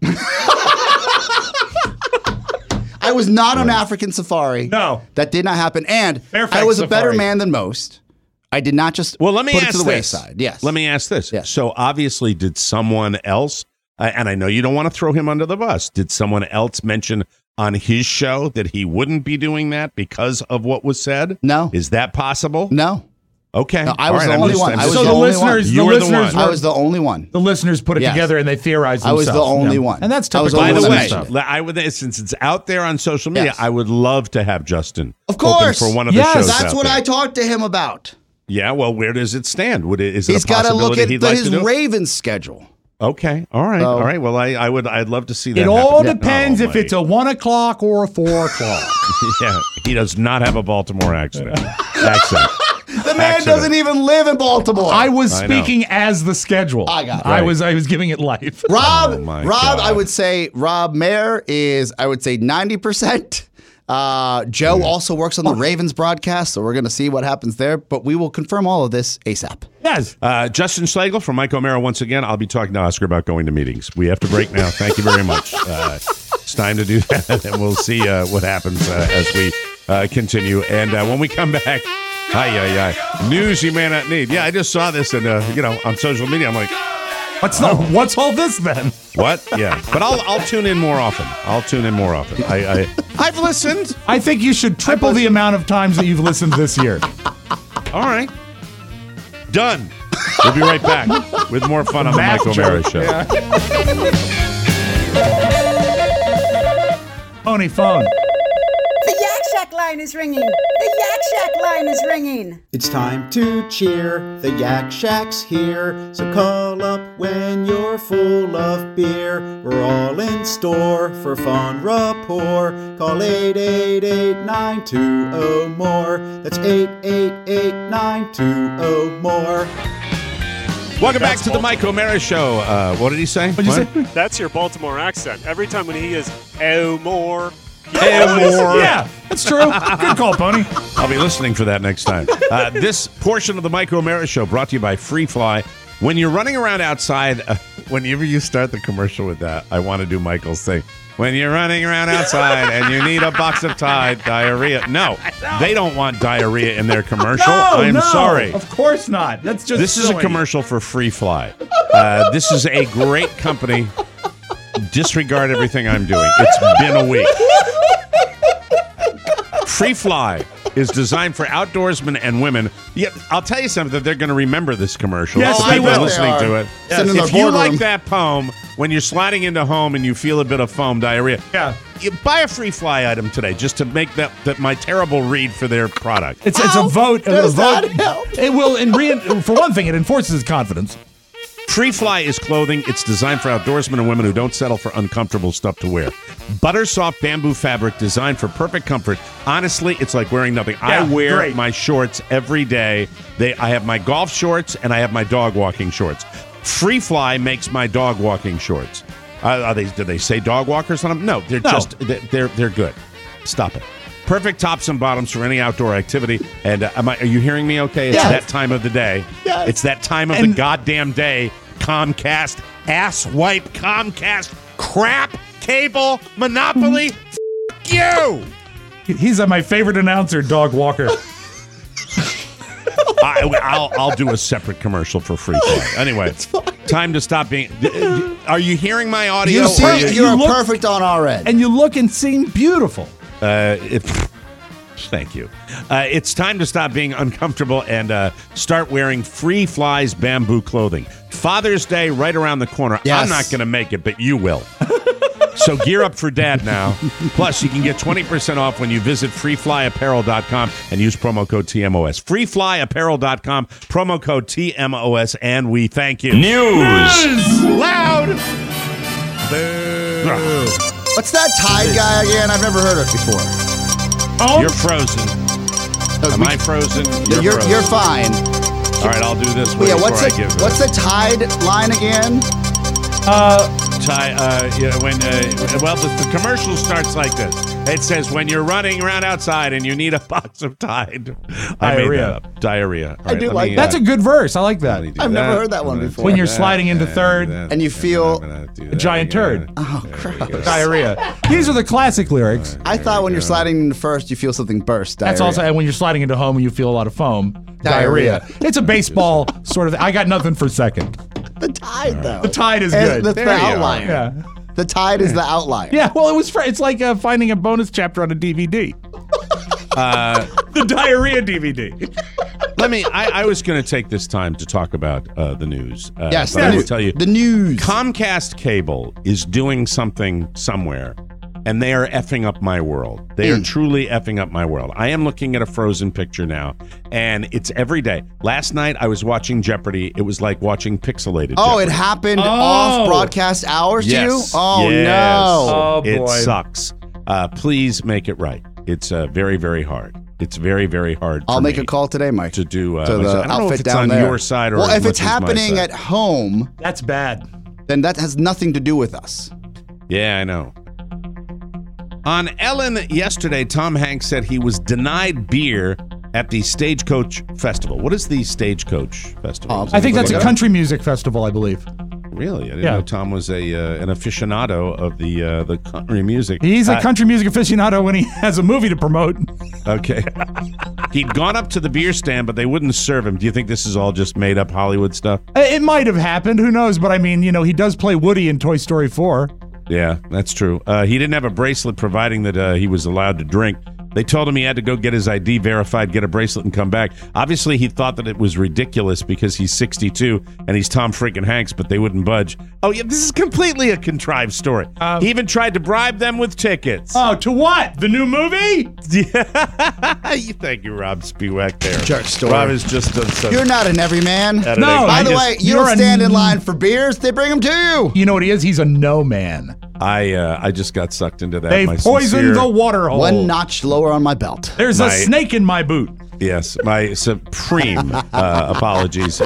B: I was not on African safari.
D: No.
B: That did not happen. And
D: Fairfax
B: I was a better
D: safari.
B: man than most. I did not just
C: let me
B: put it
C: ask
B: to the
C: this.
B: wayside. Yes.
C: Let me ask this.
B: Yes.
C: So obviously, did someone else, and I know you don't want to throw him under the bus, did someone else mention on his show that he wouldn't be doing that because of what was said?
B: No.
C: Is that possible?
B: No.
C: Okay.
B: No, I was the only one. I was
D: So
B: the
D: the
B: only
D: listeners,
B: one.
D: the
C: You were the
D: listeners,
C: one.
B: I was the only one.
D: the listeners put it
B: Yes.
D: together and they theorized
B: I was
D: themselves.
B: the only
D: Yeah.
B: one.
D: And that's
B: I was
D: typical.
B: the
C: By the
B: only
C: way,
B: one.
C: I would, since it's out there on social media,
B: Yes.
C: I would love to have Justin.
B: Of course.
C: open for one of the
D: Yes.
C: shows.
B: That's
C: out
B: what
C: there.
B: I talked to him about.
C: Yeah. Well, where does it stand? Is it
B: He's
C: a
B: got to look
C: possibility
B: at
C: he'd like to
B: his
C: do?
B: Ravens schedule.
C: Okay. All right.
B: So-
C: All right. Well, I'd love to see that.
D: It all
C: happen.
D: depends
C: Oh,
D: if it's a 1 o'clock or a 4 o'clock.
C: Yeah, he does not have a Baltimore accent.
B: The man doesn't even live in Baltimore.
D: I was
C: I know.
D: speaking as the schedule.
B: I got it.
D: I was giving it life.
B: Rob,
C: my
B: Rob,
C: God.
B: I would say Rob Mayer is, I would say 90%. Joe also works on the Ravens broadcast, so we're going to see what happens there. But we will confirm all of this ASAP.
D: Yes.
C: Justin Schlegel from Mike O'Mara once again. I'll be talking to Oscar about going to meetings. We have to break now. Thank you very much. It's time to do that, and we'll see what happens as we continue. And when we come back, news you may not need. Yeah, I just saw this, and on social media, I'm like,
D: What's all this then?
C: what? Yeah, but I'll tune in more often. I've listened.
D: I think you should triple the amount of times that you've listened this year.
C: All right, done. We'll be right back with more fun on the
D: Math
C: Mike O'Mara
D: joke.
C: Show.
D: Yeah. Phony phone.
R: The Yak Shack line is ringing. The Yak Shack line is ringing.
S: It's time to cheer, the Yak Shack's here. So call up when you're full of beer. We're all in store for fun rapport. Call 888-920-MORE. That's 888-920-MORE.
C: Welcome back to the Mike O'Mara Show. What did he say?
D: What'd you say?
E: That's your Baltimore accent. Every time when he is more.
D: Yeah, that's true. Good call, Pony.
C: I'll be listening for that next time. This portion of the Mike O'Mara Show brought to you by Free Fly. When you're running around outside, whenever you start the commercial with that, I want to do Michael's thing. When you're running around outside and you need a box of Tide, diarrhea. No, they don't want diarrhea in their commercial. I'm sorry.
D: Of course not. That's just
C: This is a
D: silly.
C: commercial for Free Fly. This is a great company. Disregard everything I'm doing. It's been a week. Free Fly is designed for outdoorsmen and women. Yeah, I'll tell you something, that they're going to remember this commercial.
D: Yes,
C: People
D: they will.
C: listening to it.
B: Yes.
C: If you like that poem, when you're sliding into home and you feel a bit of foam diarrhea, you buy a Free Fly item today just to make that my terrible read for their product.
D: It's a vote.
B: does
D: a vote.
B: that help?
D: It will, for one thing, it enforces confidence.
C: Free Fly is clothing. It's designed for outdoorsmen and women who don't settle for uncomfortable stuff to wear. Butter soft bamboo fabric designed for perfect comfort. Honestly, it's like wearing nothing. I wear my shorts every day. I have my golf shorts and I have my dog walking shorts. Free Fly makes my dog walking shorts. Do they say dog walkers on them? No, they're just they're good. Stop it. Perfect tops and bottoms for any outdoor activity. And are you hearing me okay? It's that time of the day.
B: Yes.
C: It's that time of the goddamn day. Comcast, ass-wipe Comcast, crap, cable, monopoly, f*** you!
D: He's my favorite announcer, Dog Walker.
C: I'll do a separate commercial for Free Fly. Anyway, time to stop being... Are you hearing my audio?
B: You see, you're perfect on our end.
D: And you look and seem beautiful.
C: Thank you. It's time to stop being uncomfortable and start wearing Free Fly's bamboo clothing. Father's Day right around the corner.
B: Yes.
C: I'm not going to make it, but you will. So gear up for Dad now. Plus, you can get 20% off when you visit freeflyapparel.com and use promo code TMOS. Freeflyapparel.com, promo code TMOS, and we thank you.
A: News.
C: Loud.
B: What's that Tide guy again? I've never heard it before.
C: You're frozen. Am I frozen?
B: You're
C: frozen.
B: fine.
C: All right, I'll do this.
B: What's
C: I give
B: the Tide line again?
C: the commercial starts like this. It says, when you're running around outside and you need a box of Tide. I made that up. Diarrhea.
B: I do like that.
D: That's a good verse. I like that.
B: I've never heard that one before.
D: When you're sliding into third
B: and you feel
D: a giant turd.
B: Oh, gross.
D: Diarrhea. These are the classic lyrics.
B: I thought when you're sliding into first, you feel something burst. Diarrhea.
D: That's also, and when you're sliding into home and you feel a lot of foam. Diarrhea. It's a baseball sort of. I got nothing for second.
B: The Tide, though.
D: The Tide is good.
B: That's the outlier.
D: Yeah.
B: The Tide is the outlier.
D: Yeah, well, it's like finding a bonus chapter on a DVD. The diarrhea DVD.
C: I was going to take this time to talk about the news.
B: Yes,
C: I will tell you.
B: The news.
C: Comcast Cable is doing something somewhere, and they are effing up my world. They are truly effing up my world. I am looking at a Frozen picture now, and it's every day. Last night, I was watching Jeopardy. It was like watching pixelated Jeopardy.
B: It happened off broadcast hours to you? Oh,
C: yes.
B: no.
D: Oh, boy.
C: It sucks. Please make it right. It's very, very hard. It's very, very hard.
B: I'll make a call today, Mike.
C: To do
B: to the
C: I don't know
B: outfit
C: if it's
B: down
C: on
B: there.
C: your side or
B: well,
C: as
B: if it's
C: much as my
B: happening
C: side.
B: at home,
D: that's bad.
B: Then that has nothing to do with us.
C: Yeah, I know. On Ellen yesterday, Tom Hanks said he was denied beer at the Stagecoach Festival. What is the Stagecoach Festival?
D: I think that's a country music festival, I believe.
C: Really? I didn't know Tom was an aficionado of the country music.
D: He's a country music aficionado when he has a movie to promote.
C: Okay. He'd gone up to the beer stand, but they wouldn't serve him. Do you think this is all just made up Hollywood stuff?
D: It might have happened. Who knows? But I mean, he does play Woody in Toy Story 4.
C: Yeah, that's true. He didn't have a bracelet providing that he was allowed to drink. They told him he had to go get his ID verified, get a bracelet, and come back. Obviously, he thought that it was ridiculous because he's 62 and he's Tom freaking Hanks, but they wouldn't budge. Oh, yeah, this is completely a contrived story. He even tried to bribe them with tickets.
D: Oh, to what? The new movie?
C: Yeah. Thank you, Rob Spiewak there.
B: Jerk story.
C: Rob is just done so.
B: You're not an everyman.
D: No.
B: By the way, you don't stand in line for beers. They bring them to you.
D: You know what he is? He's a no man.
C: I just got sucked into that.
D: They've poisoned the water hole.
B: One notch lower on my belt.
D: There's a snake in my boot.
C: Yes, my supreme apologies.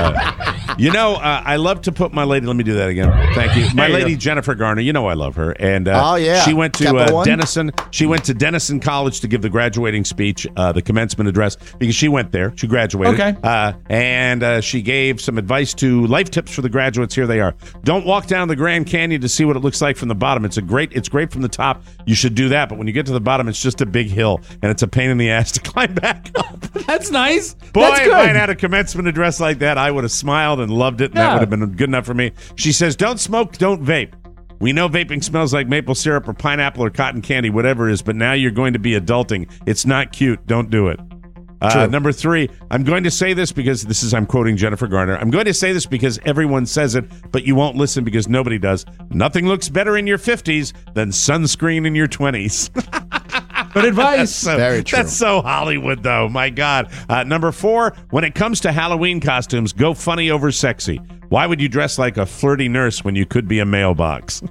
C: I love to put my lady. Let me do that again. Thank you, my lady Jennifer Garner. You know I love her, and she went to Denison. She went to Denison College to give the graduating speech, the commencement address, because she went there. She graduated.
D: Okay.
C: And she gave some advice to life tips for the graduates. Here they are. Don't walk down the Grand Canyon to see what it looks like from the bottom. It's great from the top. You should do that, but when you get to the bottom, it's just a big hill, and it's a pain in the ass to climb back up.
D: That's nice.
C: Boy,
D: That's good.
C: if I'd had a commencement address like that, I would have smiled and loved it, and that would have been good enough for me. She says, don't smoke, don't vape. We know vaping smells like maple syrup or pineapple or cotton candy, whatever it is, but now you're going to be adulting. It's not cute. Don't do it. Number 3, I'm going to say this because I'm quoting Jennifer Garner. I'm going to say this because everyone says it, but you won't listen because nobody does. Nothing looks better in your 50s than sunscreen in your 20s.
D: Good advice.
B: Very true.
C: That's so Hollywood, though. My God. Number 4, when it comes to Halloween costumes, go funny over sexy. Why would you dress like a flirty nurse when you could be a mailbox?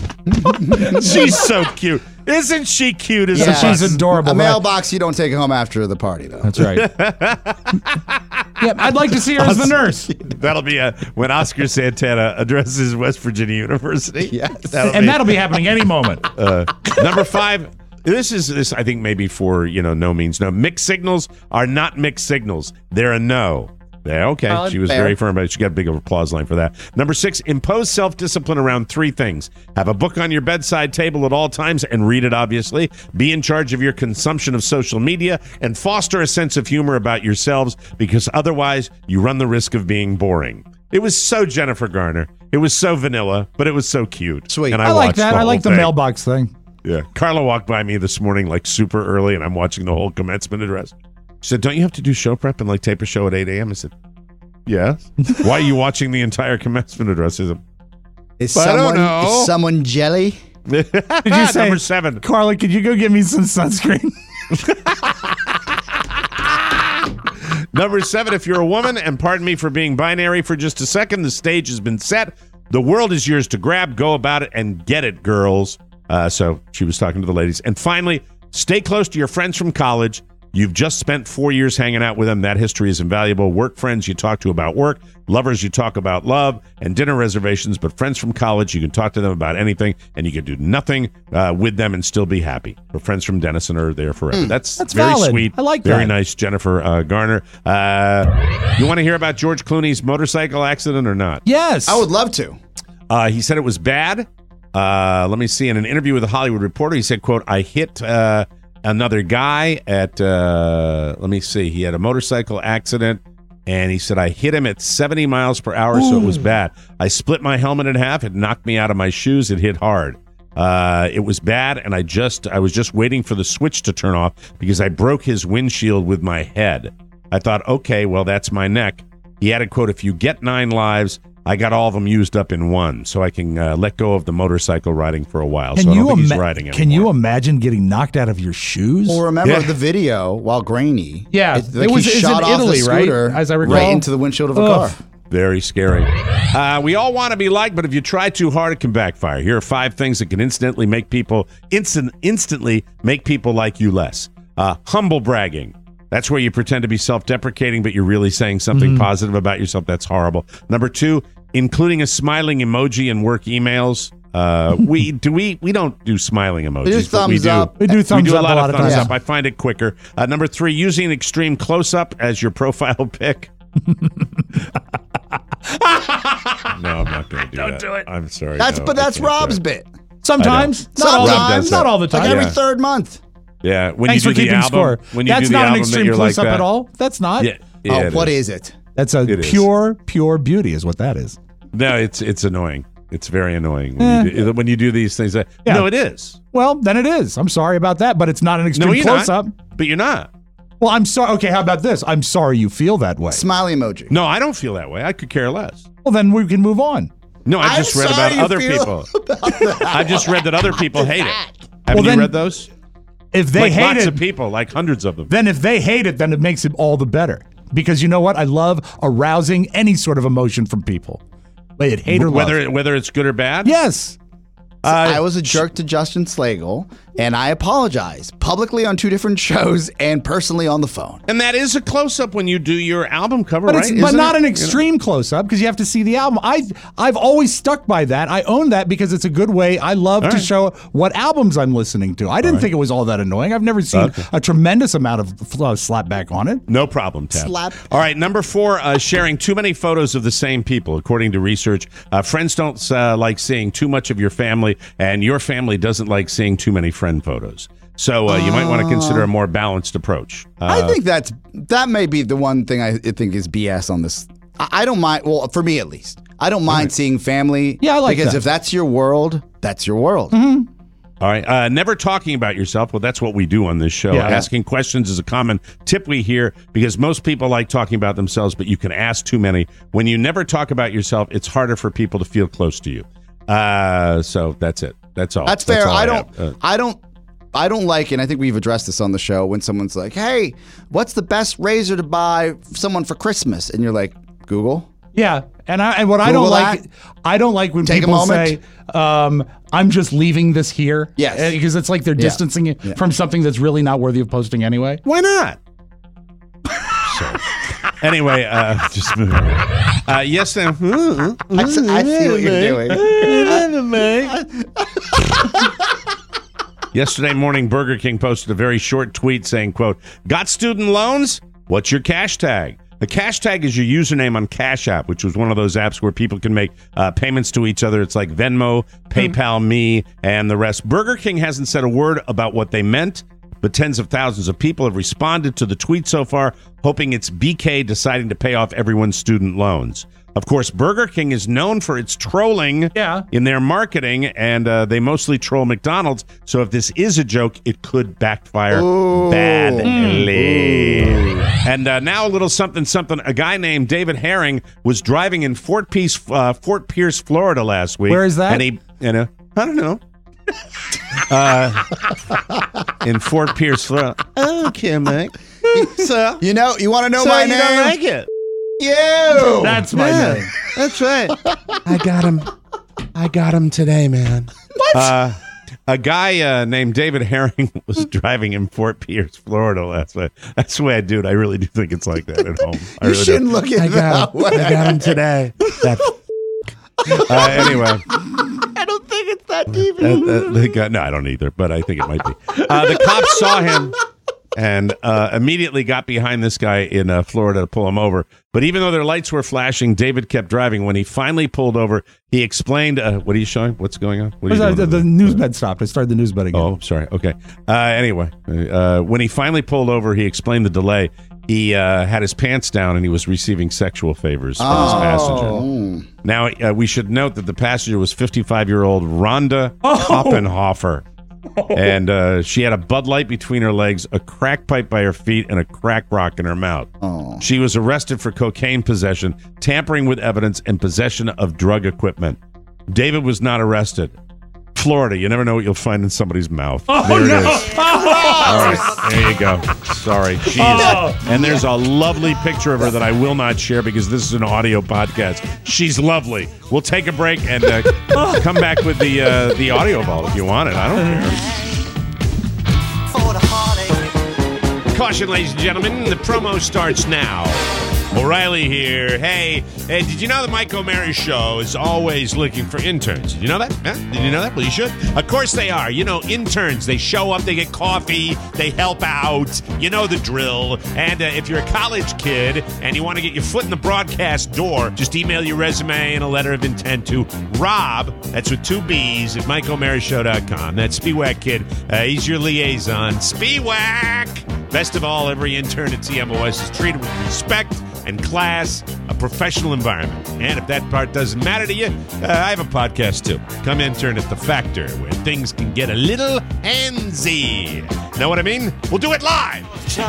C: She's so cute. Isn't she cute as a
D: She's adorable.
B: A mailbox you don't take home after the party, though.
D: That's right. Yeah, I'd like to see her as the nurse.
C: That'll be when Oscar Santana addresses West Virginia University.
B: Yes.
D: That'll be happening any moment.
C: Number 5. This I think maybe for no means no. Mixed signals are not mixed signals. They're a no. Yeah, okay. She was very firm, but she got a big applause line for that. Number 6, impose self-discipline around 3 things. Have a book on your bedside table at all times and read it, obviously. Be in charge of your consumption of social media and foster a sense of humor about yourselves because otherwise you run the risk of being boring. It was so Jennifer Garner. It was so vanilla, but it was so cute.
B: Sweet.
C: And
D: I like that. I like the mailbox thing.
C: Yeah. Carla walked by me this morning like super early, and I'm watching the whole commencement address. She said, don't you have to do show prep and tape a show at 8 a.m.? I said, yes. Why are you watching the entire commencement address?
B: Is someone jelly?
D: Did you say,
C: number 7.
D: Carla, could you go get me some sunscreen?
C: Number 7, if you're a woman, and pardon me for being binary for just a second, the stage has been set. The world is yours to grab. Go about it and get it, girls. So she was talking to the ladies. And finally, stay close to your friends from college. You've just spent 4 years hanging out with them. That history is invaluable. Work friends you talk to about work. Lovers you talk about love and dinner reservations. But friends from college, you can talk to them about anything, and you can do nothing with them and still be happy. But friends from Denison are there forever. That's very
D: valid.
C: sweet.
D: I like
C: very
D: that.
C: nice, Jennifer Garner. You want to hear about George Clooney's motorcycle accident or not?
D: Yes.
B: I would love to.
C: He said it was bad. Let me see. In an interview with a Hollywood Reporter, he said, quote, I hit another guy at, let me see. He had a motorcycle accident, and he said, I hit him at 70 miles per hour, so it was bad. I split my helmet in half. It knocked me out of my shoes. It hit hard. It was bad, and I was just waiting for the switch to turn off because I broke his windshield with my head. I thought, okay, well, that's my neck. He added, quote, if you get 9 lives, I got all of them used up in one, so I can let go of the motorcycle riding for a while. So I don't think he's riding anymore.
D: Can you imagine getting knocked out of your shoes?
B: Well, remember the video while grainy.
D: Yeah,
B: it was shot
D: in
B: off
D: Italy,
B: the scooter,
D: right? As I recall,
B: right into the windshield of a car.
C: Very scary. We all want to be liked, but if you try too hard, it can backfire. Here are 5 things that can instantly make people like you less. Humble bragging. That's where you pretend to be self-deprecating, but you're really saying something positive about yourself. That's horrible. Number 2, including a smiling emoji in work emails. We don't do smiling emojis.
B: We do thumbs up.
D: We do thumbs up
C: a lot of thumbs
D: times.
C: up. I find it quicker. Number 3, using an extreme close-up as your profile pic. No, I'm not going to do that.
D: Don't do it.
C: I'm sorry.
B: But that's Rob's bit.
D: Sometimes, not all the time.
B: Like every third month.
C: Yeah, when
D: Thanks
C: you
D: for
C: do the
D: keeping
C: album,
D: score.
C: when you
D: That's
C: do the
D: not an
C: album
D: extreme
C: that you're like
D: close-up
C: that.
D: at all. That's not.
C: Yeah,
B: what is it?
D: That's a pure beauty is what that is.
C: No, it's annoying. It's very annoying when you do these things. No, it is.
D: Well, then it is. I'm sorry about that, but it's not an extreme close-up.
C: But you're not.
D: Well, I'm sorry. Okay, how about this? I'm sorry you feel that way.
B: Smiley emoji.
C: No, I don't feel that way. I could care less.
D: Well, then we can move on.
C: No, I just read about other people. I just read that other people hate it. Have you read those?
D: If they
C: like
D: hate
C: lots
D: it,
C: of people, like hundreds of them.
D: Then if they hate it, then it makes it all the better. Because you know what? I love arousing any sort of emotion from people. Be it hate or love.
C: Whether it's good or bad?
D: Yes.
B: I was a jerk to Justin Slagle, and I apologize publicly on 2 different shows and personally on the phone.
C: And that is a close-up when you do your album cover,
D: But
C: right?
D: but not an extreme close-up because you have to see the album. I've always stuck by that. I own that because it's a good way. I love to show what albums I'm listening to. I didn't think it was all that annoying. I've never seen a tremendous amount of slapback on it.
C: No problem, Tab.
B: Slap.
C: All right, number 4, sharing too many photos of the same people. According to research, friends don't like seeing too much of your family, and your family doesn't like seeing too many friend photos. So you might want to consider a more balanced approach.
B: I think that may be the one thing I think is BS on this. I don't mind. Well, for me at least, I don't mind seeing family.
D: Yeah, I like
B: because
D: that.
B: if that's your world, that's your world.
D: Mm-hmm.
C: All right. Never talking about yourself. Well, that's what we do on this show.
D: Yeah.
C: Asking questions is a common tip we hear because most people like talking about themselves, but you can ask too many. When you never talk about yourself, it's harder for people to feel close to you. So that's it. That's all.
B: That's fair.
C: all
B: I
C: have.
B: I don't like, and I think we've addressed this on the show, when someone's like, hey, what's the best razor to buy someone for Christmas? And you're like, Google?
D: Yeah, and I don't like when
B: Take a
D: people
B: moment.
D: say, I'm just leaving this here.
B: Yes.
D: Because it's like they're distancing it from something that's really not worthy of posting anyway.
C: Why not? Anyway, just moving on. Yes, I
B: see what you're doing.
C: Yesterday morning, Burger King posted a very short tweet saying, quote, got student loans? What's your cash tag? The cash tag is your username on Cash App, which was one of those apps where people can make payments to each other. It's like Venmo, PayPal, Me, and the rest. Burger King hasn't said a word about what they meant, but tens of thousands of people have responded to the tweet so far, hoping it's BK deciding to pay off everyone's student loans. Of course, Burger King is known for its trolling in their marketing, and they mostly troll McDonald's. So if this is a joke, it could backfire badly. And now a little something. A guy named David Herring was driving in Fort Pierce, Florida last week.
D: Where is that?
C: And I don't know. In Fort Pierce, Florida. Okay, Mike. So
B: you want to know my name?
C: You don't like it.
B: You.
D: That's my name.
C: That's right. I got him today, man.
D: What?
C: A guy named David Herring was driving in Fort Pierce, Florida last night. That's the way I do it. I really do think it's like that at home. I
B: You
C: really
B: shouldn't
C: do.
B: look at it that way.
C: I got him today. Anyway.
B: I don't think it's that deep.
C: No, I don't either, but I think it might be. The cops saw him and immediately got behind this guy in Florida to pull him over. But even though their lights were flashing, David kept driving. When he finally pulled over, he explained, what are you showing? What's going on? What are you doing?
D: The news bed stopped. I started the news bed again.
C: Oh, sorry. Okay. Anyway, when he finally pulled over, he explained the delay. He had his pants down and he was receiving sexual favors from his passenger. Now, we should note that the passenger was 55-year-old Rhonda Oppenhofer. And she had a Bud Light between her legs, a crack pipe by her feet, and a crack rock in her mouth. She was arrested for cocaine possession, tampering with evidence, and possession of drug equipment. David was not arrested. Florida, you never know what you'll find in somebody's mouth. There it is. All right, there you go. Sorry. She is, and there's a lovely picture of her that I will not share because this is an audio podcast. She's lovely. We'll take a break and come back with the audio vault if you want it. I don't care. Caution, ladies and gentlemen, the promo starts now. O'Reilly here. Hey, did you know the Mike O'Mara Show is always looking for interns? Did you know that? Huh? Did you know that? Well, you should. Of course they are. You know, interns, they show up, they get coffee, they help out. You know the drill. And if you're a college kid and you want to get your foot in the broadcast door, just email your resume and a letter of intent to Rob, that's with 2 B's, at MikeO'MaraShow.com. That's Spiewak Kid. He's your liaison. Spiewak! Best of all, every intern at TMOS is treated with respect and class, a professional environment. And if that part doesn't matter to you, I have a podcast too. Come intern at The Factor, where things can get a little handsy. Know what I mean? We'll do it live.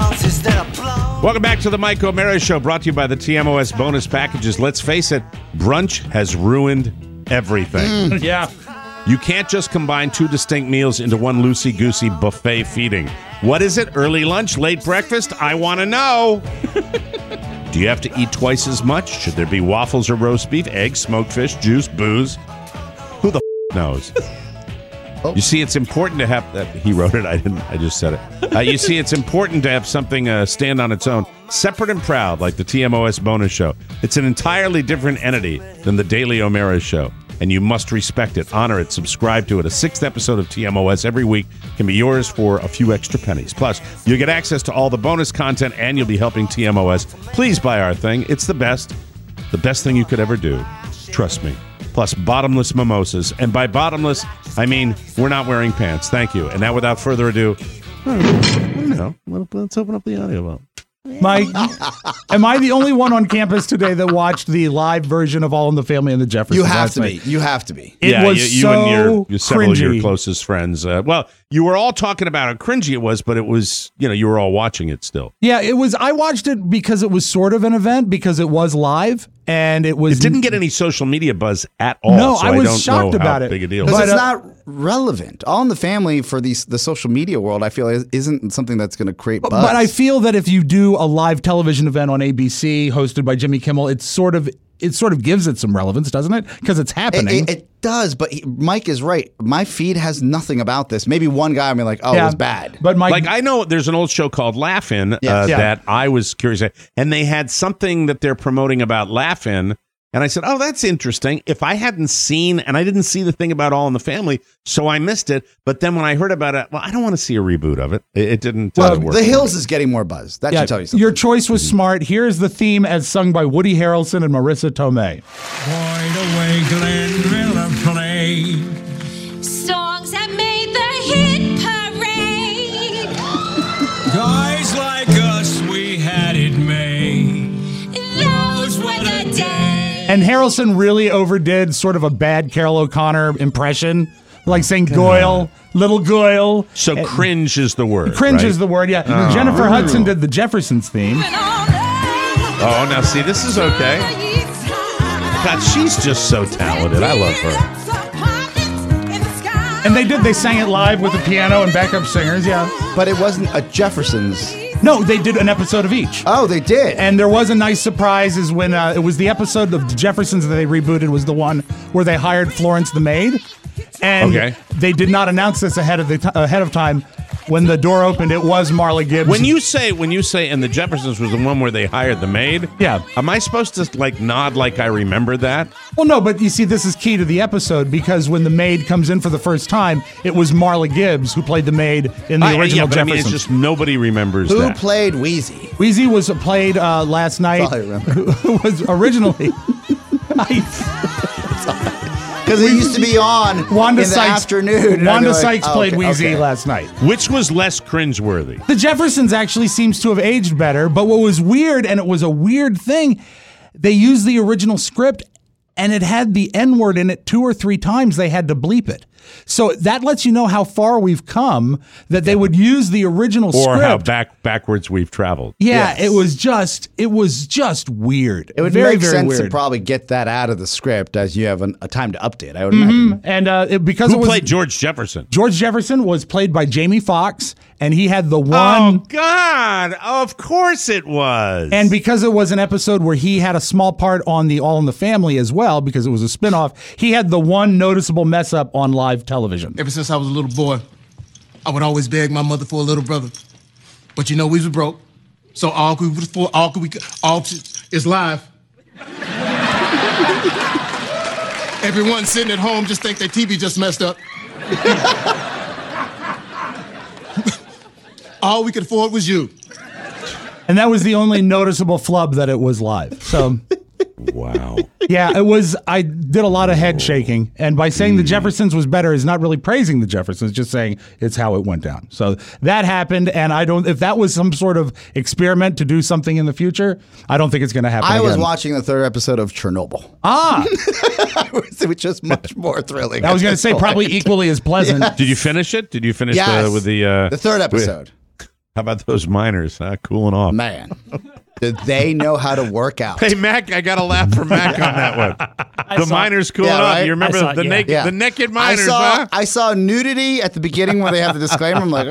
C: Welcome back to the Mike O'Mara Show, brought to you by the TMOS bonus packages. Let's face it, brunch has ruined everything.
D: Yeah.
C: You can't just combine 2 distinct meals into one loosey-goosey buffet feeding. What is it? Early lunch, late breakfast? I want to know. Do you have to eat twice as much? Should there be waffles or roast beef, eggs, smoked fish, juice, booze? Who the knows? You see, it's important to have that. He wrote it. I didn't. I just said it. You see, it's important to have something stand on its own, separate and proud, like the TMOS bonus show. It's an entirely different entity than the Daily O'Mara Show. And you must respect it, honor it, subscribe to it. A 6th episode of TMOS every week can be yours for a few extra pennies. Plus, you'll get access to all the bonus content, and you'll be helping TMOS. Please buy our thing. It's the best thing you could ever do. Trust me. Plus, bottomless mimosas. And by bottomless, I mean we're not wearing pants. Thank you. And now, without further ado, let's open up the audio vault.
D: Mike, am I the only one on campus today that watched the live version of All in the Family and the Jeffersons?
B: You have to be. You have to be.
D: It was
C: you
D: so
C: and your several of your
D: cringy.
C: closest friends. Well, you were all talking about how cringy it was, but it was, you were all watching it still.
D: Yeah, it was. I watched it because it was sort of an event because it was live and it was.
C: It didn't get any social media buzz at all.
D: No,
C: so
D: I was
C: don't
D: shocked
C: know
D: about
C: how
D: it.
C: Big a deal.
B: Because
D: But,
B: it's not relevant. All in the Family for the social media world, I feel, isn't something that's going to create buzz.
D: But I feel that if you do a live television event on ABC hosted by Jimmy Kimmel, it sort of gives it some relevance, doesn't it? Because it's happening.
B: It does, but Mike is right. My feed has nothing about this. Maybe one guy, it was bad.
D: But Mike,
C: like, I know there's an old show called Laugh-In that I was curious at, and they had something that they're promoting about Laugh-In. And I said, oh, that's interesting. If I hadn't seen, and I didn't see the thing about All in the Family, so I missed it. But then when I heard about it, well, I don't want to see a reboot of it. It didn't work.
B: The Hills is getting more buzz. That should tell you something.
D: Your choice was smart. Here's the theme as sung by Woody Harrelson and Marissa Tomei.
K: Wide awake, Glenn Miller play songs that made the hit parade. Guys like us, we had it made. Those were the days.
D: And Harrelson really overdid sort of a bad Carol O'Connor impression, like saying Goyle, little Goyle.
C: So cringe is the word.
D: Cringe
C: right?
D: is the word, yeah.
C: Oh.
D: Jennifer Hudson did the Jeffersons theme.
C: Oh, now see, this is okay. God, she's just so talented. I love her.
D: And they sang it live with the piano and backup singers, yeah.
B: But it wasn't a Jeffersons.
D: No, they did an episode of each.
B: Oh, they did.
D: And there was a nice surprise is when it was the episode of the Jeffersons that they rebooted was the one where they hired Florence the maid. And they did not announce this ahead of time. When the door opened, it was Marla Gibbs.
C: When you say, and the Jeffersons was the one where they hired the maid.
D: Yeah.
C: Am I supposed to nod like I remember that?
D: Well, no, but you see, this is key to the episode because when the maid comes in for the first time, it was Marla Gibbs who played the maid in the original Jeffersons.
C: I mean, it's just nobody remembers
B: who
C: that.
B: Who played Wheezy?
D: Wheezy was played last night.
B: That's all I remember.
D: Who was originally.
B: Because it used to be on
D: Wanda
B: in the
D: Sykes,
B: afternoon.
D: Wanda Sykes played Wheezy last night.
C: Which was less cringeworthy?
D: The Jeffersons actually seems to have aged better, but what was weird, and it was a weird thing, they used the original script, and it had the N-word in it 2 or 3 times. They had to bleep it. So that lets you know how far we've come, that they would use the original script.
C: Or how backwards we've traveled.
D: Yeah, yes. It was just weird.
B: It would
D: very,
B: make
D: very
B: sense
D: weird.
B: to probably get that out of the script as you have a time to update, I would imagine.
D: And because
C: Who played George Jefferson?
D: George Jefferson was played by Jamie Foxx, and he had the one...
C: Oh, God! Of course it was!
D: And because it was an episode where he had a small part on the All in the Family as well, because it was a spinoff, he had the one noticeable mess up on live television.
T: Ever since I was a little boy, I would always beg my mother for a little brother. But we was broke, so all is live. Everyone sitting at home just think their TV just messed up. All we could afford was you.
D: And that was the only noticeable flub that it was live. So...
C: Wow.
D: Yeah, it was. I did a lot of head shaking, and by saying the Jeffersons was better is not really praising the Jeffersons, just saying it's how it went down. So that happened, and I don't. If that was some sort of experiment to do something in the future, I don't think it's going to happen.
B: I was watching the 3rd episode of Chernobyl. Which is much more thrilling.
D: I was going to say probably equally as pleasant.
B: Yes.
C: Did you finish it? Did you finish with the
B: 3rd episode?
C: How about those miners cooling off?
B: Man. Did they know how to work out?
C: Hey, Mac, I got a laugh from Mac on that one. The miners cooling off. You remember the naked miners,
B: I saw nudity at the beginning when they have the disclaimer. I'm like,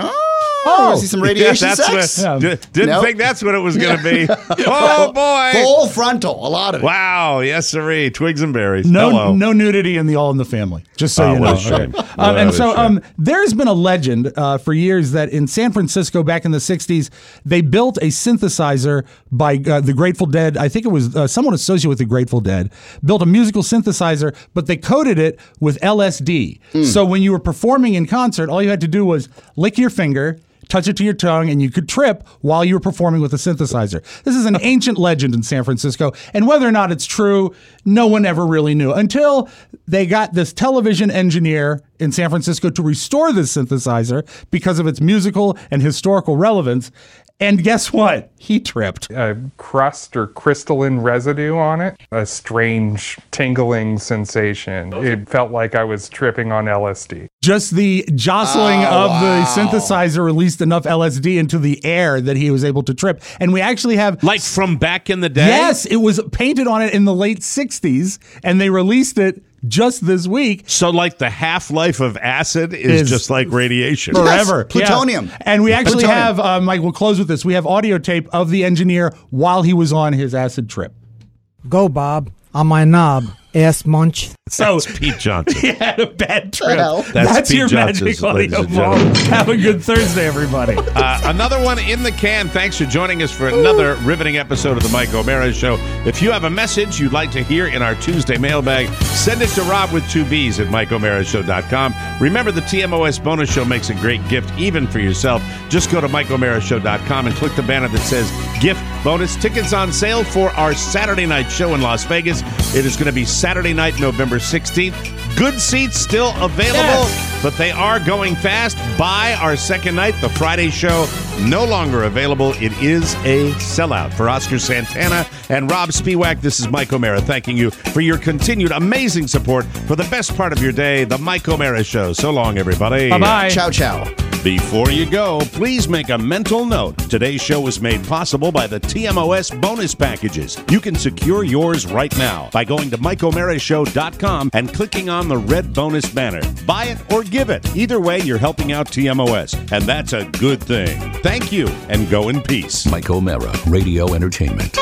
B: I see some radiation sex.
C: Didn't think that's what it was going to be. Oh, boy.
B: Full frontal, a lot of it.
C: Wow. Yes, sirree. Twigs and berries.
D: No nudity in the All in the Family, just so you know.
C: What a shame.
D: And so there's been a legend for years that in San Francisco back in the 60s, they built a synthesizer by the Grateful Dead. I think it was someone associated with the Grateful Dead, built a musical synthesizer, but they coated it with LSD. So when you were performing in concert, all you had to do was lick your finger, touch it to your tongue, and you could trip while you were performing with a synthesizer. This is an ancient legend in San Francisco, and whether or not it's true, no one ever really knew until they got this television engineer in San Francisco to restore this synthesizer because of its musical and historical relevance. And guess what? He tripped.
U: A crust or crystalline residue on it. A strange tingling sensation. It felt like I was tripping on LSD.
D: Just the jostling of the synthesizer released enough LSD into the air that he was able to trip. And we actually have...
C: Like from back in the day?
D: Yes, it was painted on it in the late 60s, and they released it just this week.
C: So like the half-life of acid is just like radiation.
D: Forever.
B: Yes, plutonium.
D: Yeah. And we actually have, Mike, we'll close with this. We have audio tape of the engineer while he was on his acid trip.
V: Go, Bob, on my knob. Ass munch.
C: So that's Pete Johnson.
D: He had a bad trip.
C: That's Pete
D: your
C: Johnson's,
D: magic audio. Have a good Thursday, everybody.
C: Another one in the can. Thanks for joining us for another riveting episode of the Mike O'Mara Show. If you have a message you'd like to hear in our Tuesday mailbag, send it to Rob with 2 B's at MikeO'MaraShow.com. Remember, the TMOS bonus show makes a great gift even for yourself. Just go to MikeO'MaraShow.com and click the banner that says gift bonus. Tickets on sale for our Saturday night show in Las Vegas. It is going to be Saturday night, November 16th. Good seats still available, but they are going fast. Buy our second night, the Friday show, no longer available. It is a sellout. For Oscar Santana and Rob Spiewak, this is Mike O'Mara thanking you for your continued amazing support for the best part of your day, the Mike O'Mara Show. So long, everybody.
D: Bye-bye.
B: Ciao, ciao.
C: Before you go, please make a mental note. Today's show was made possible by the TMOS bonus packages. You can secure yours right now by going to MikeO'MaraShow.com and clicking on the red bonus banner. Buy it or give it. Either way, you're helping out TMOS, and that's a good thing. Thank you, and go in peace.
A: Mike O'Mara, Radio Entertainment.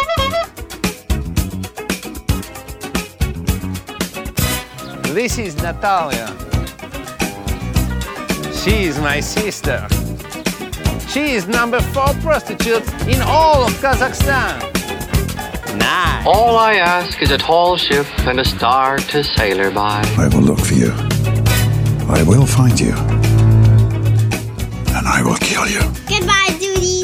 W: This is Natalia.
F: She is my sister. She is number 4 prostitute in all of Kazakhstan. Nice.
G: All I ask is a tall ship and a star to sail her by.
W: I will look for you. I will find you. And I will kill you.
X: Goodbye, Duty.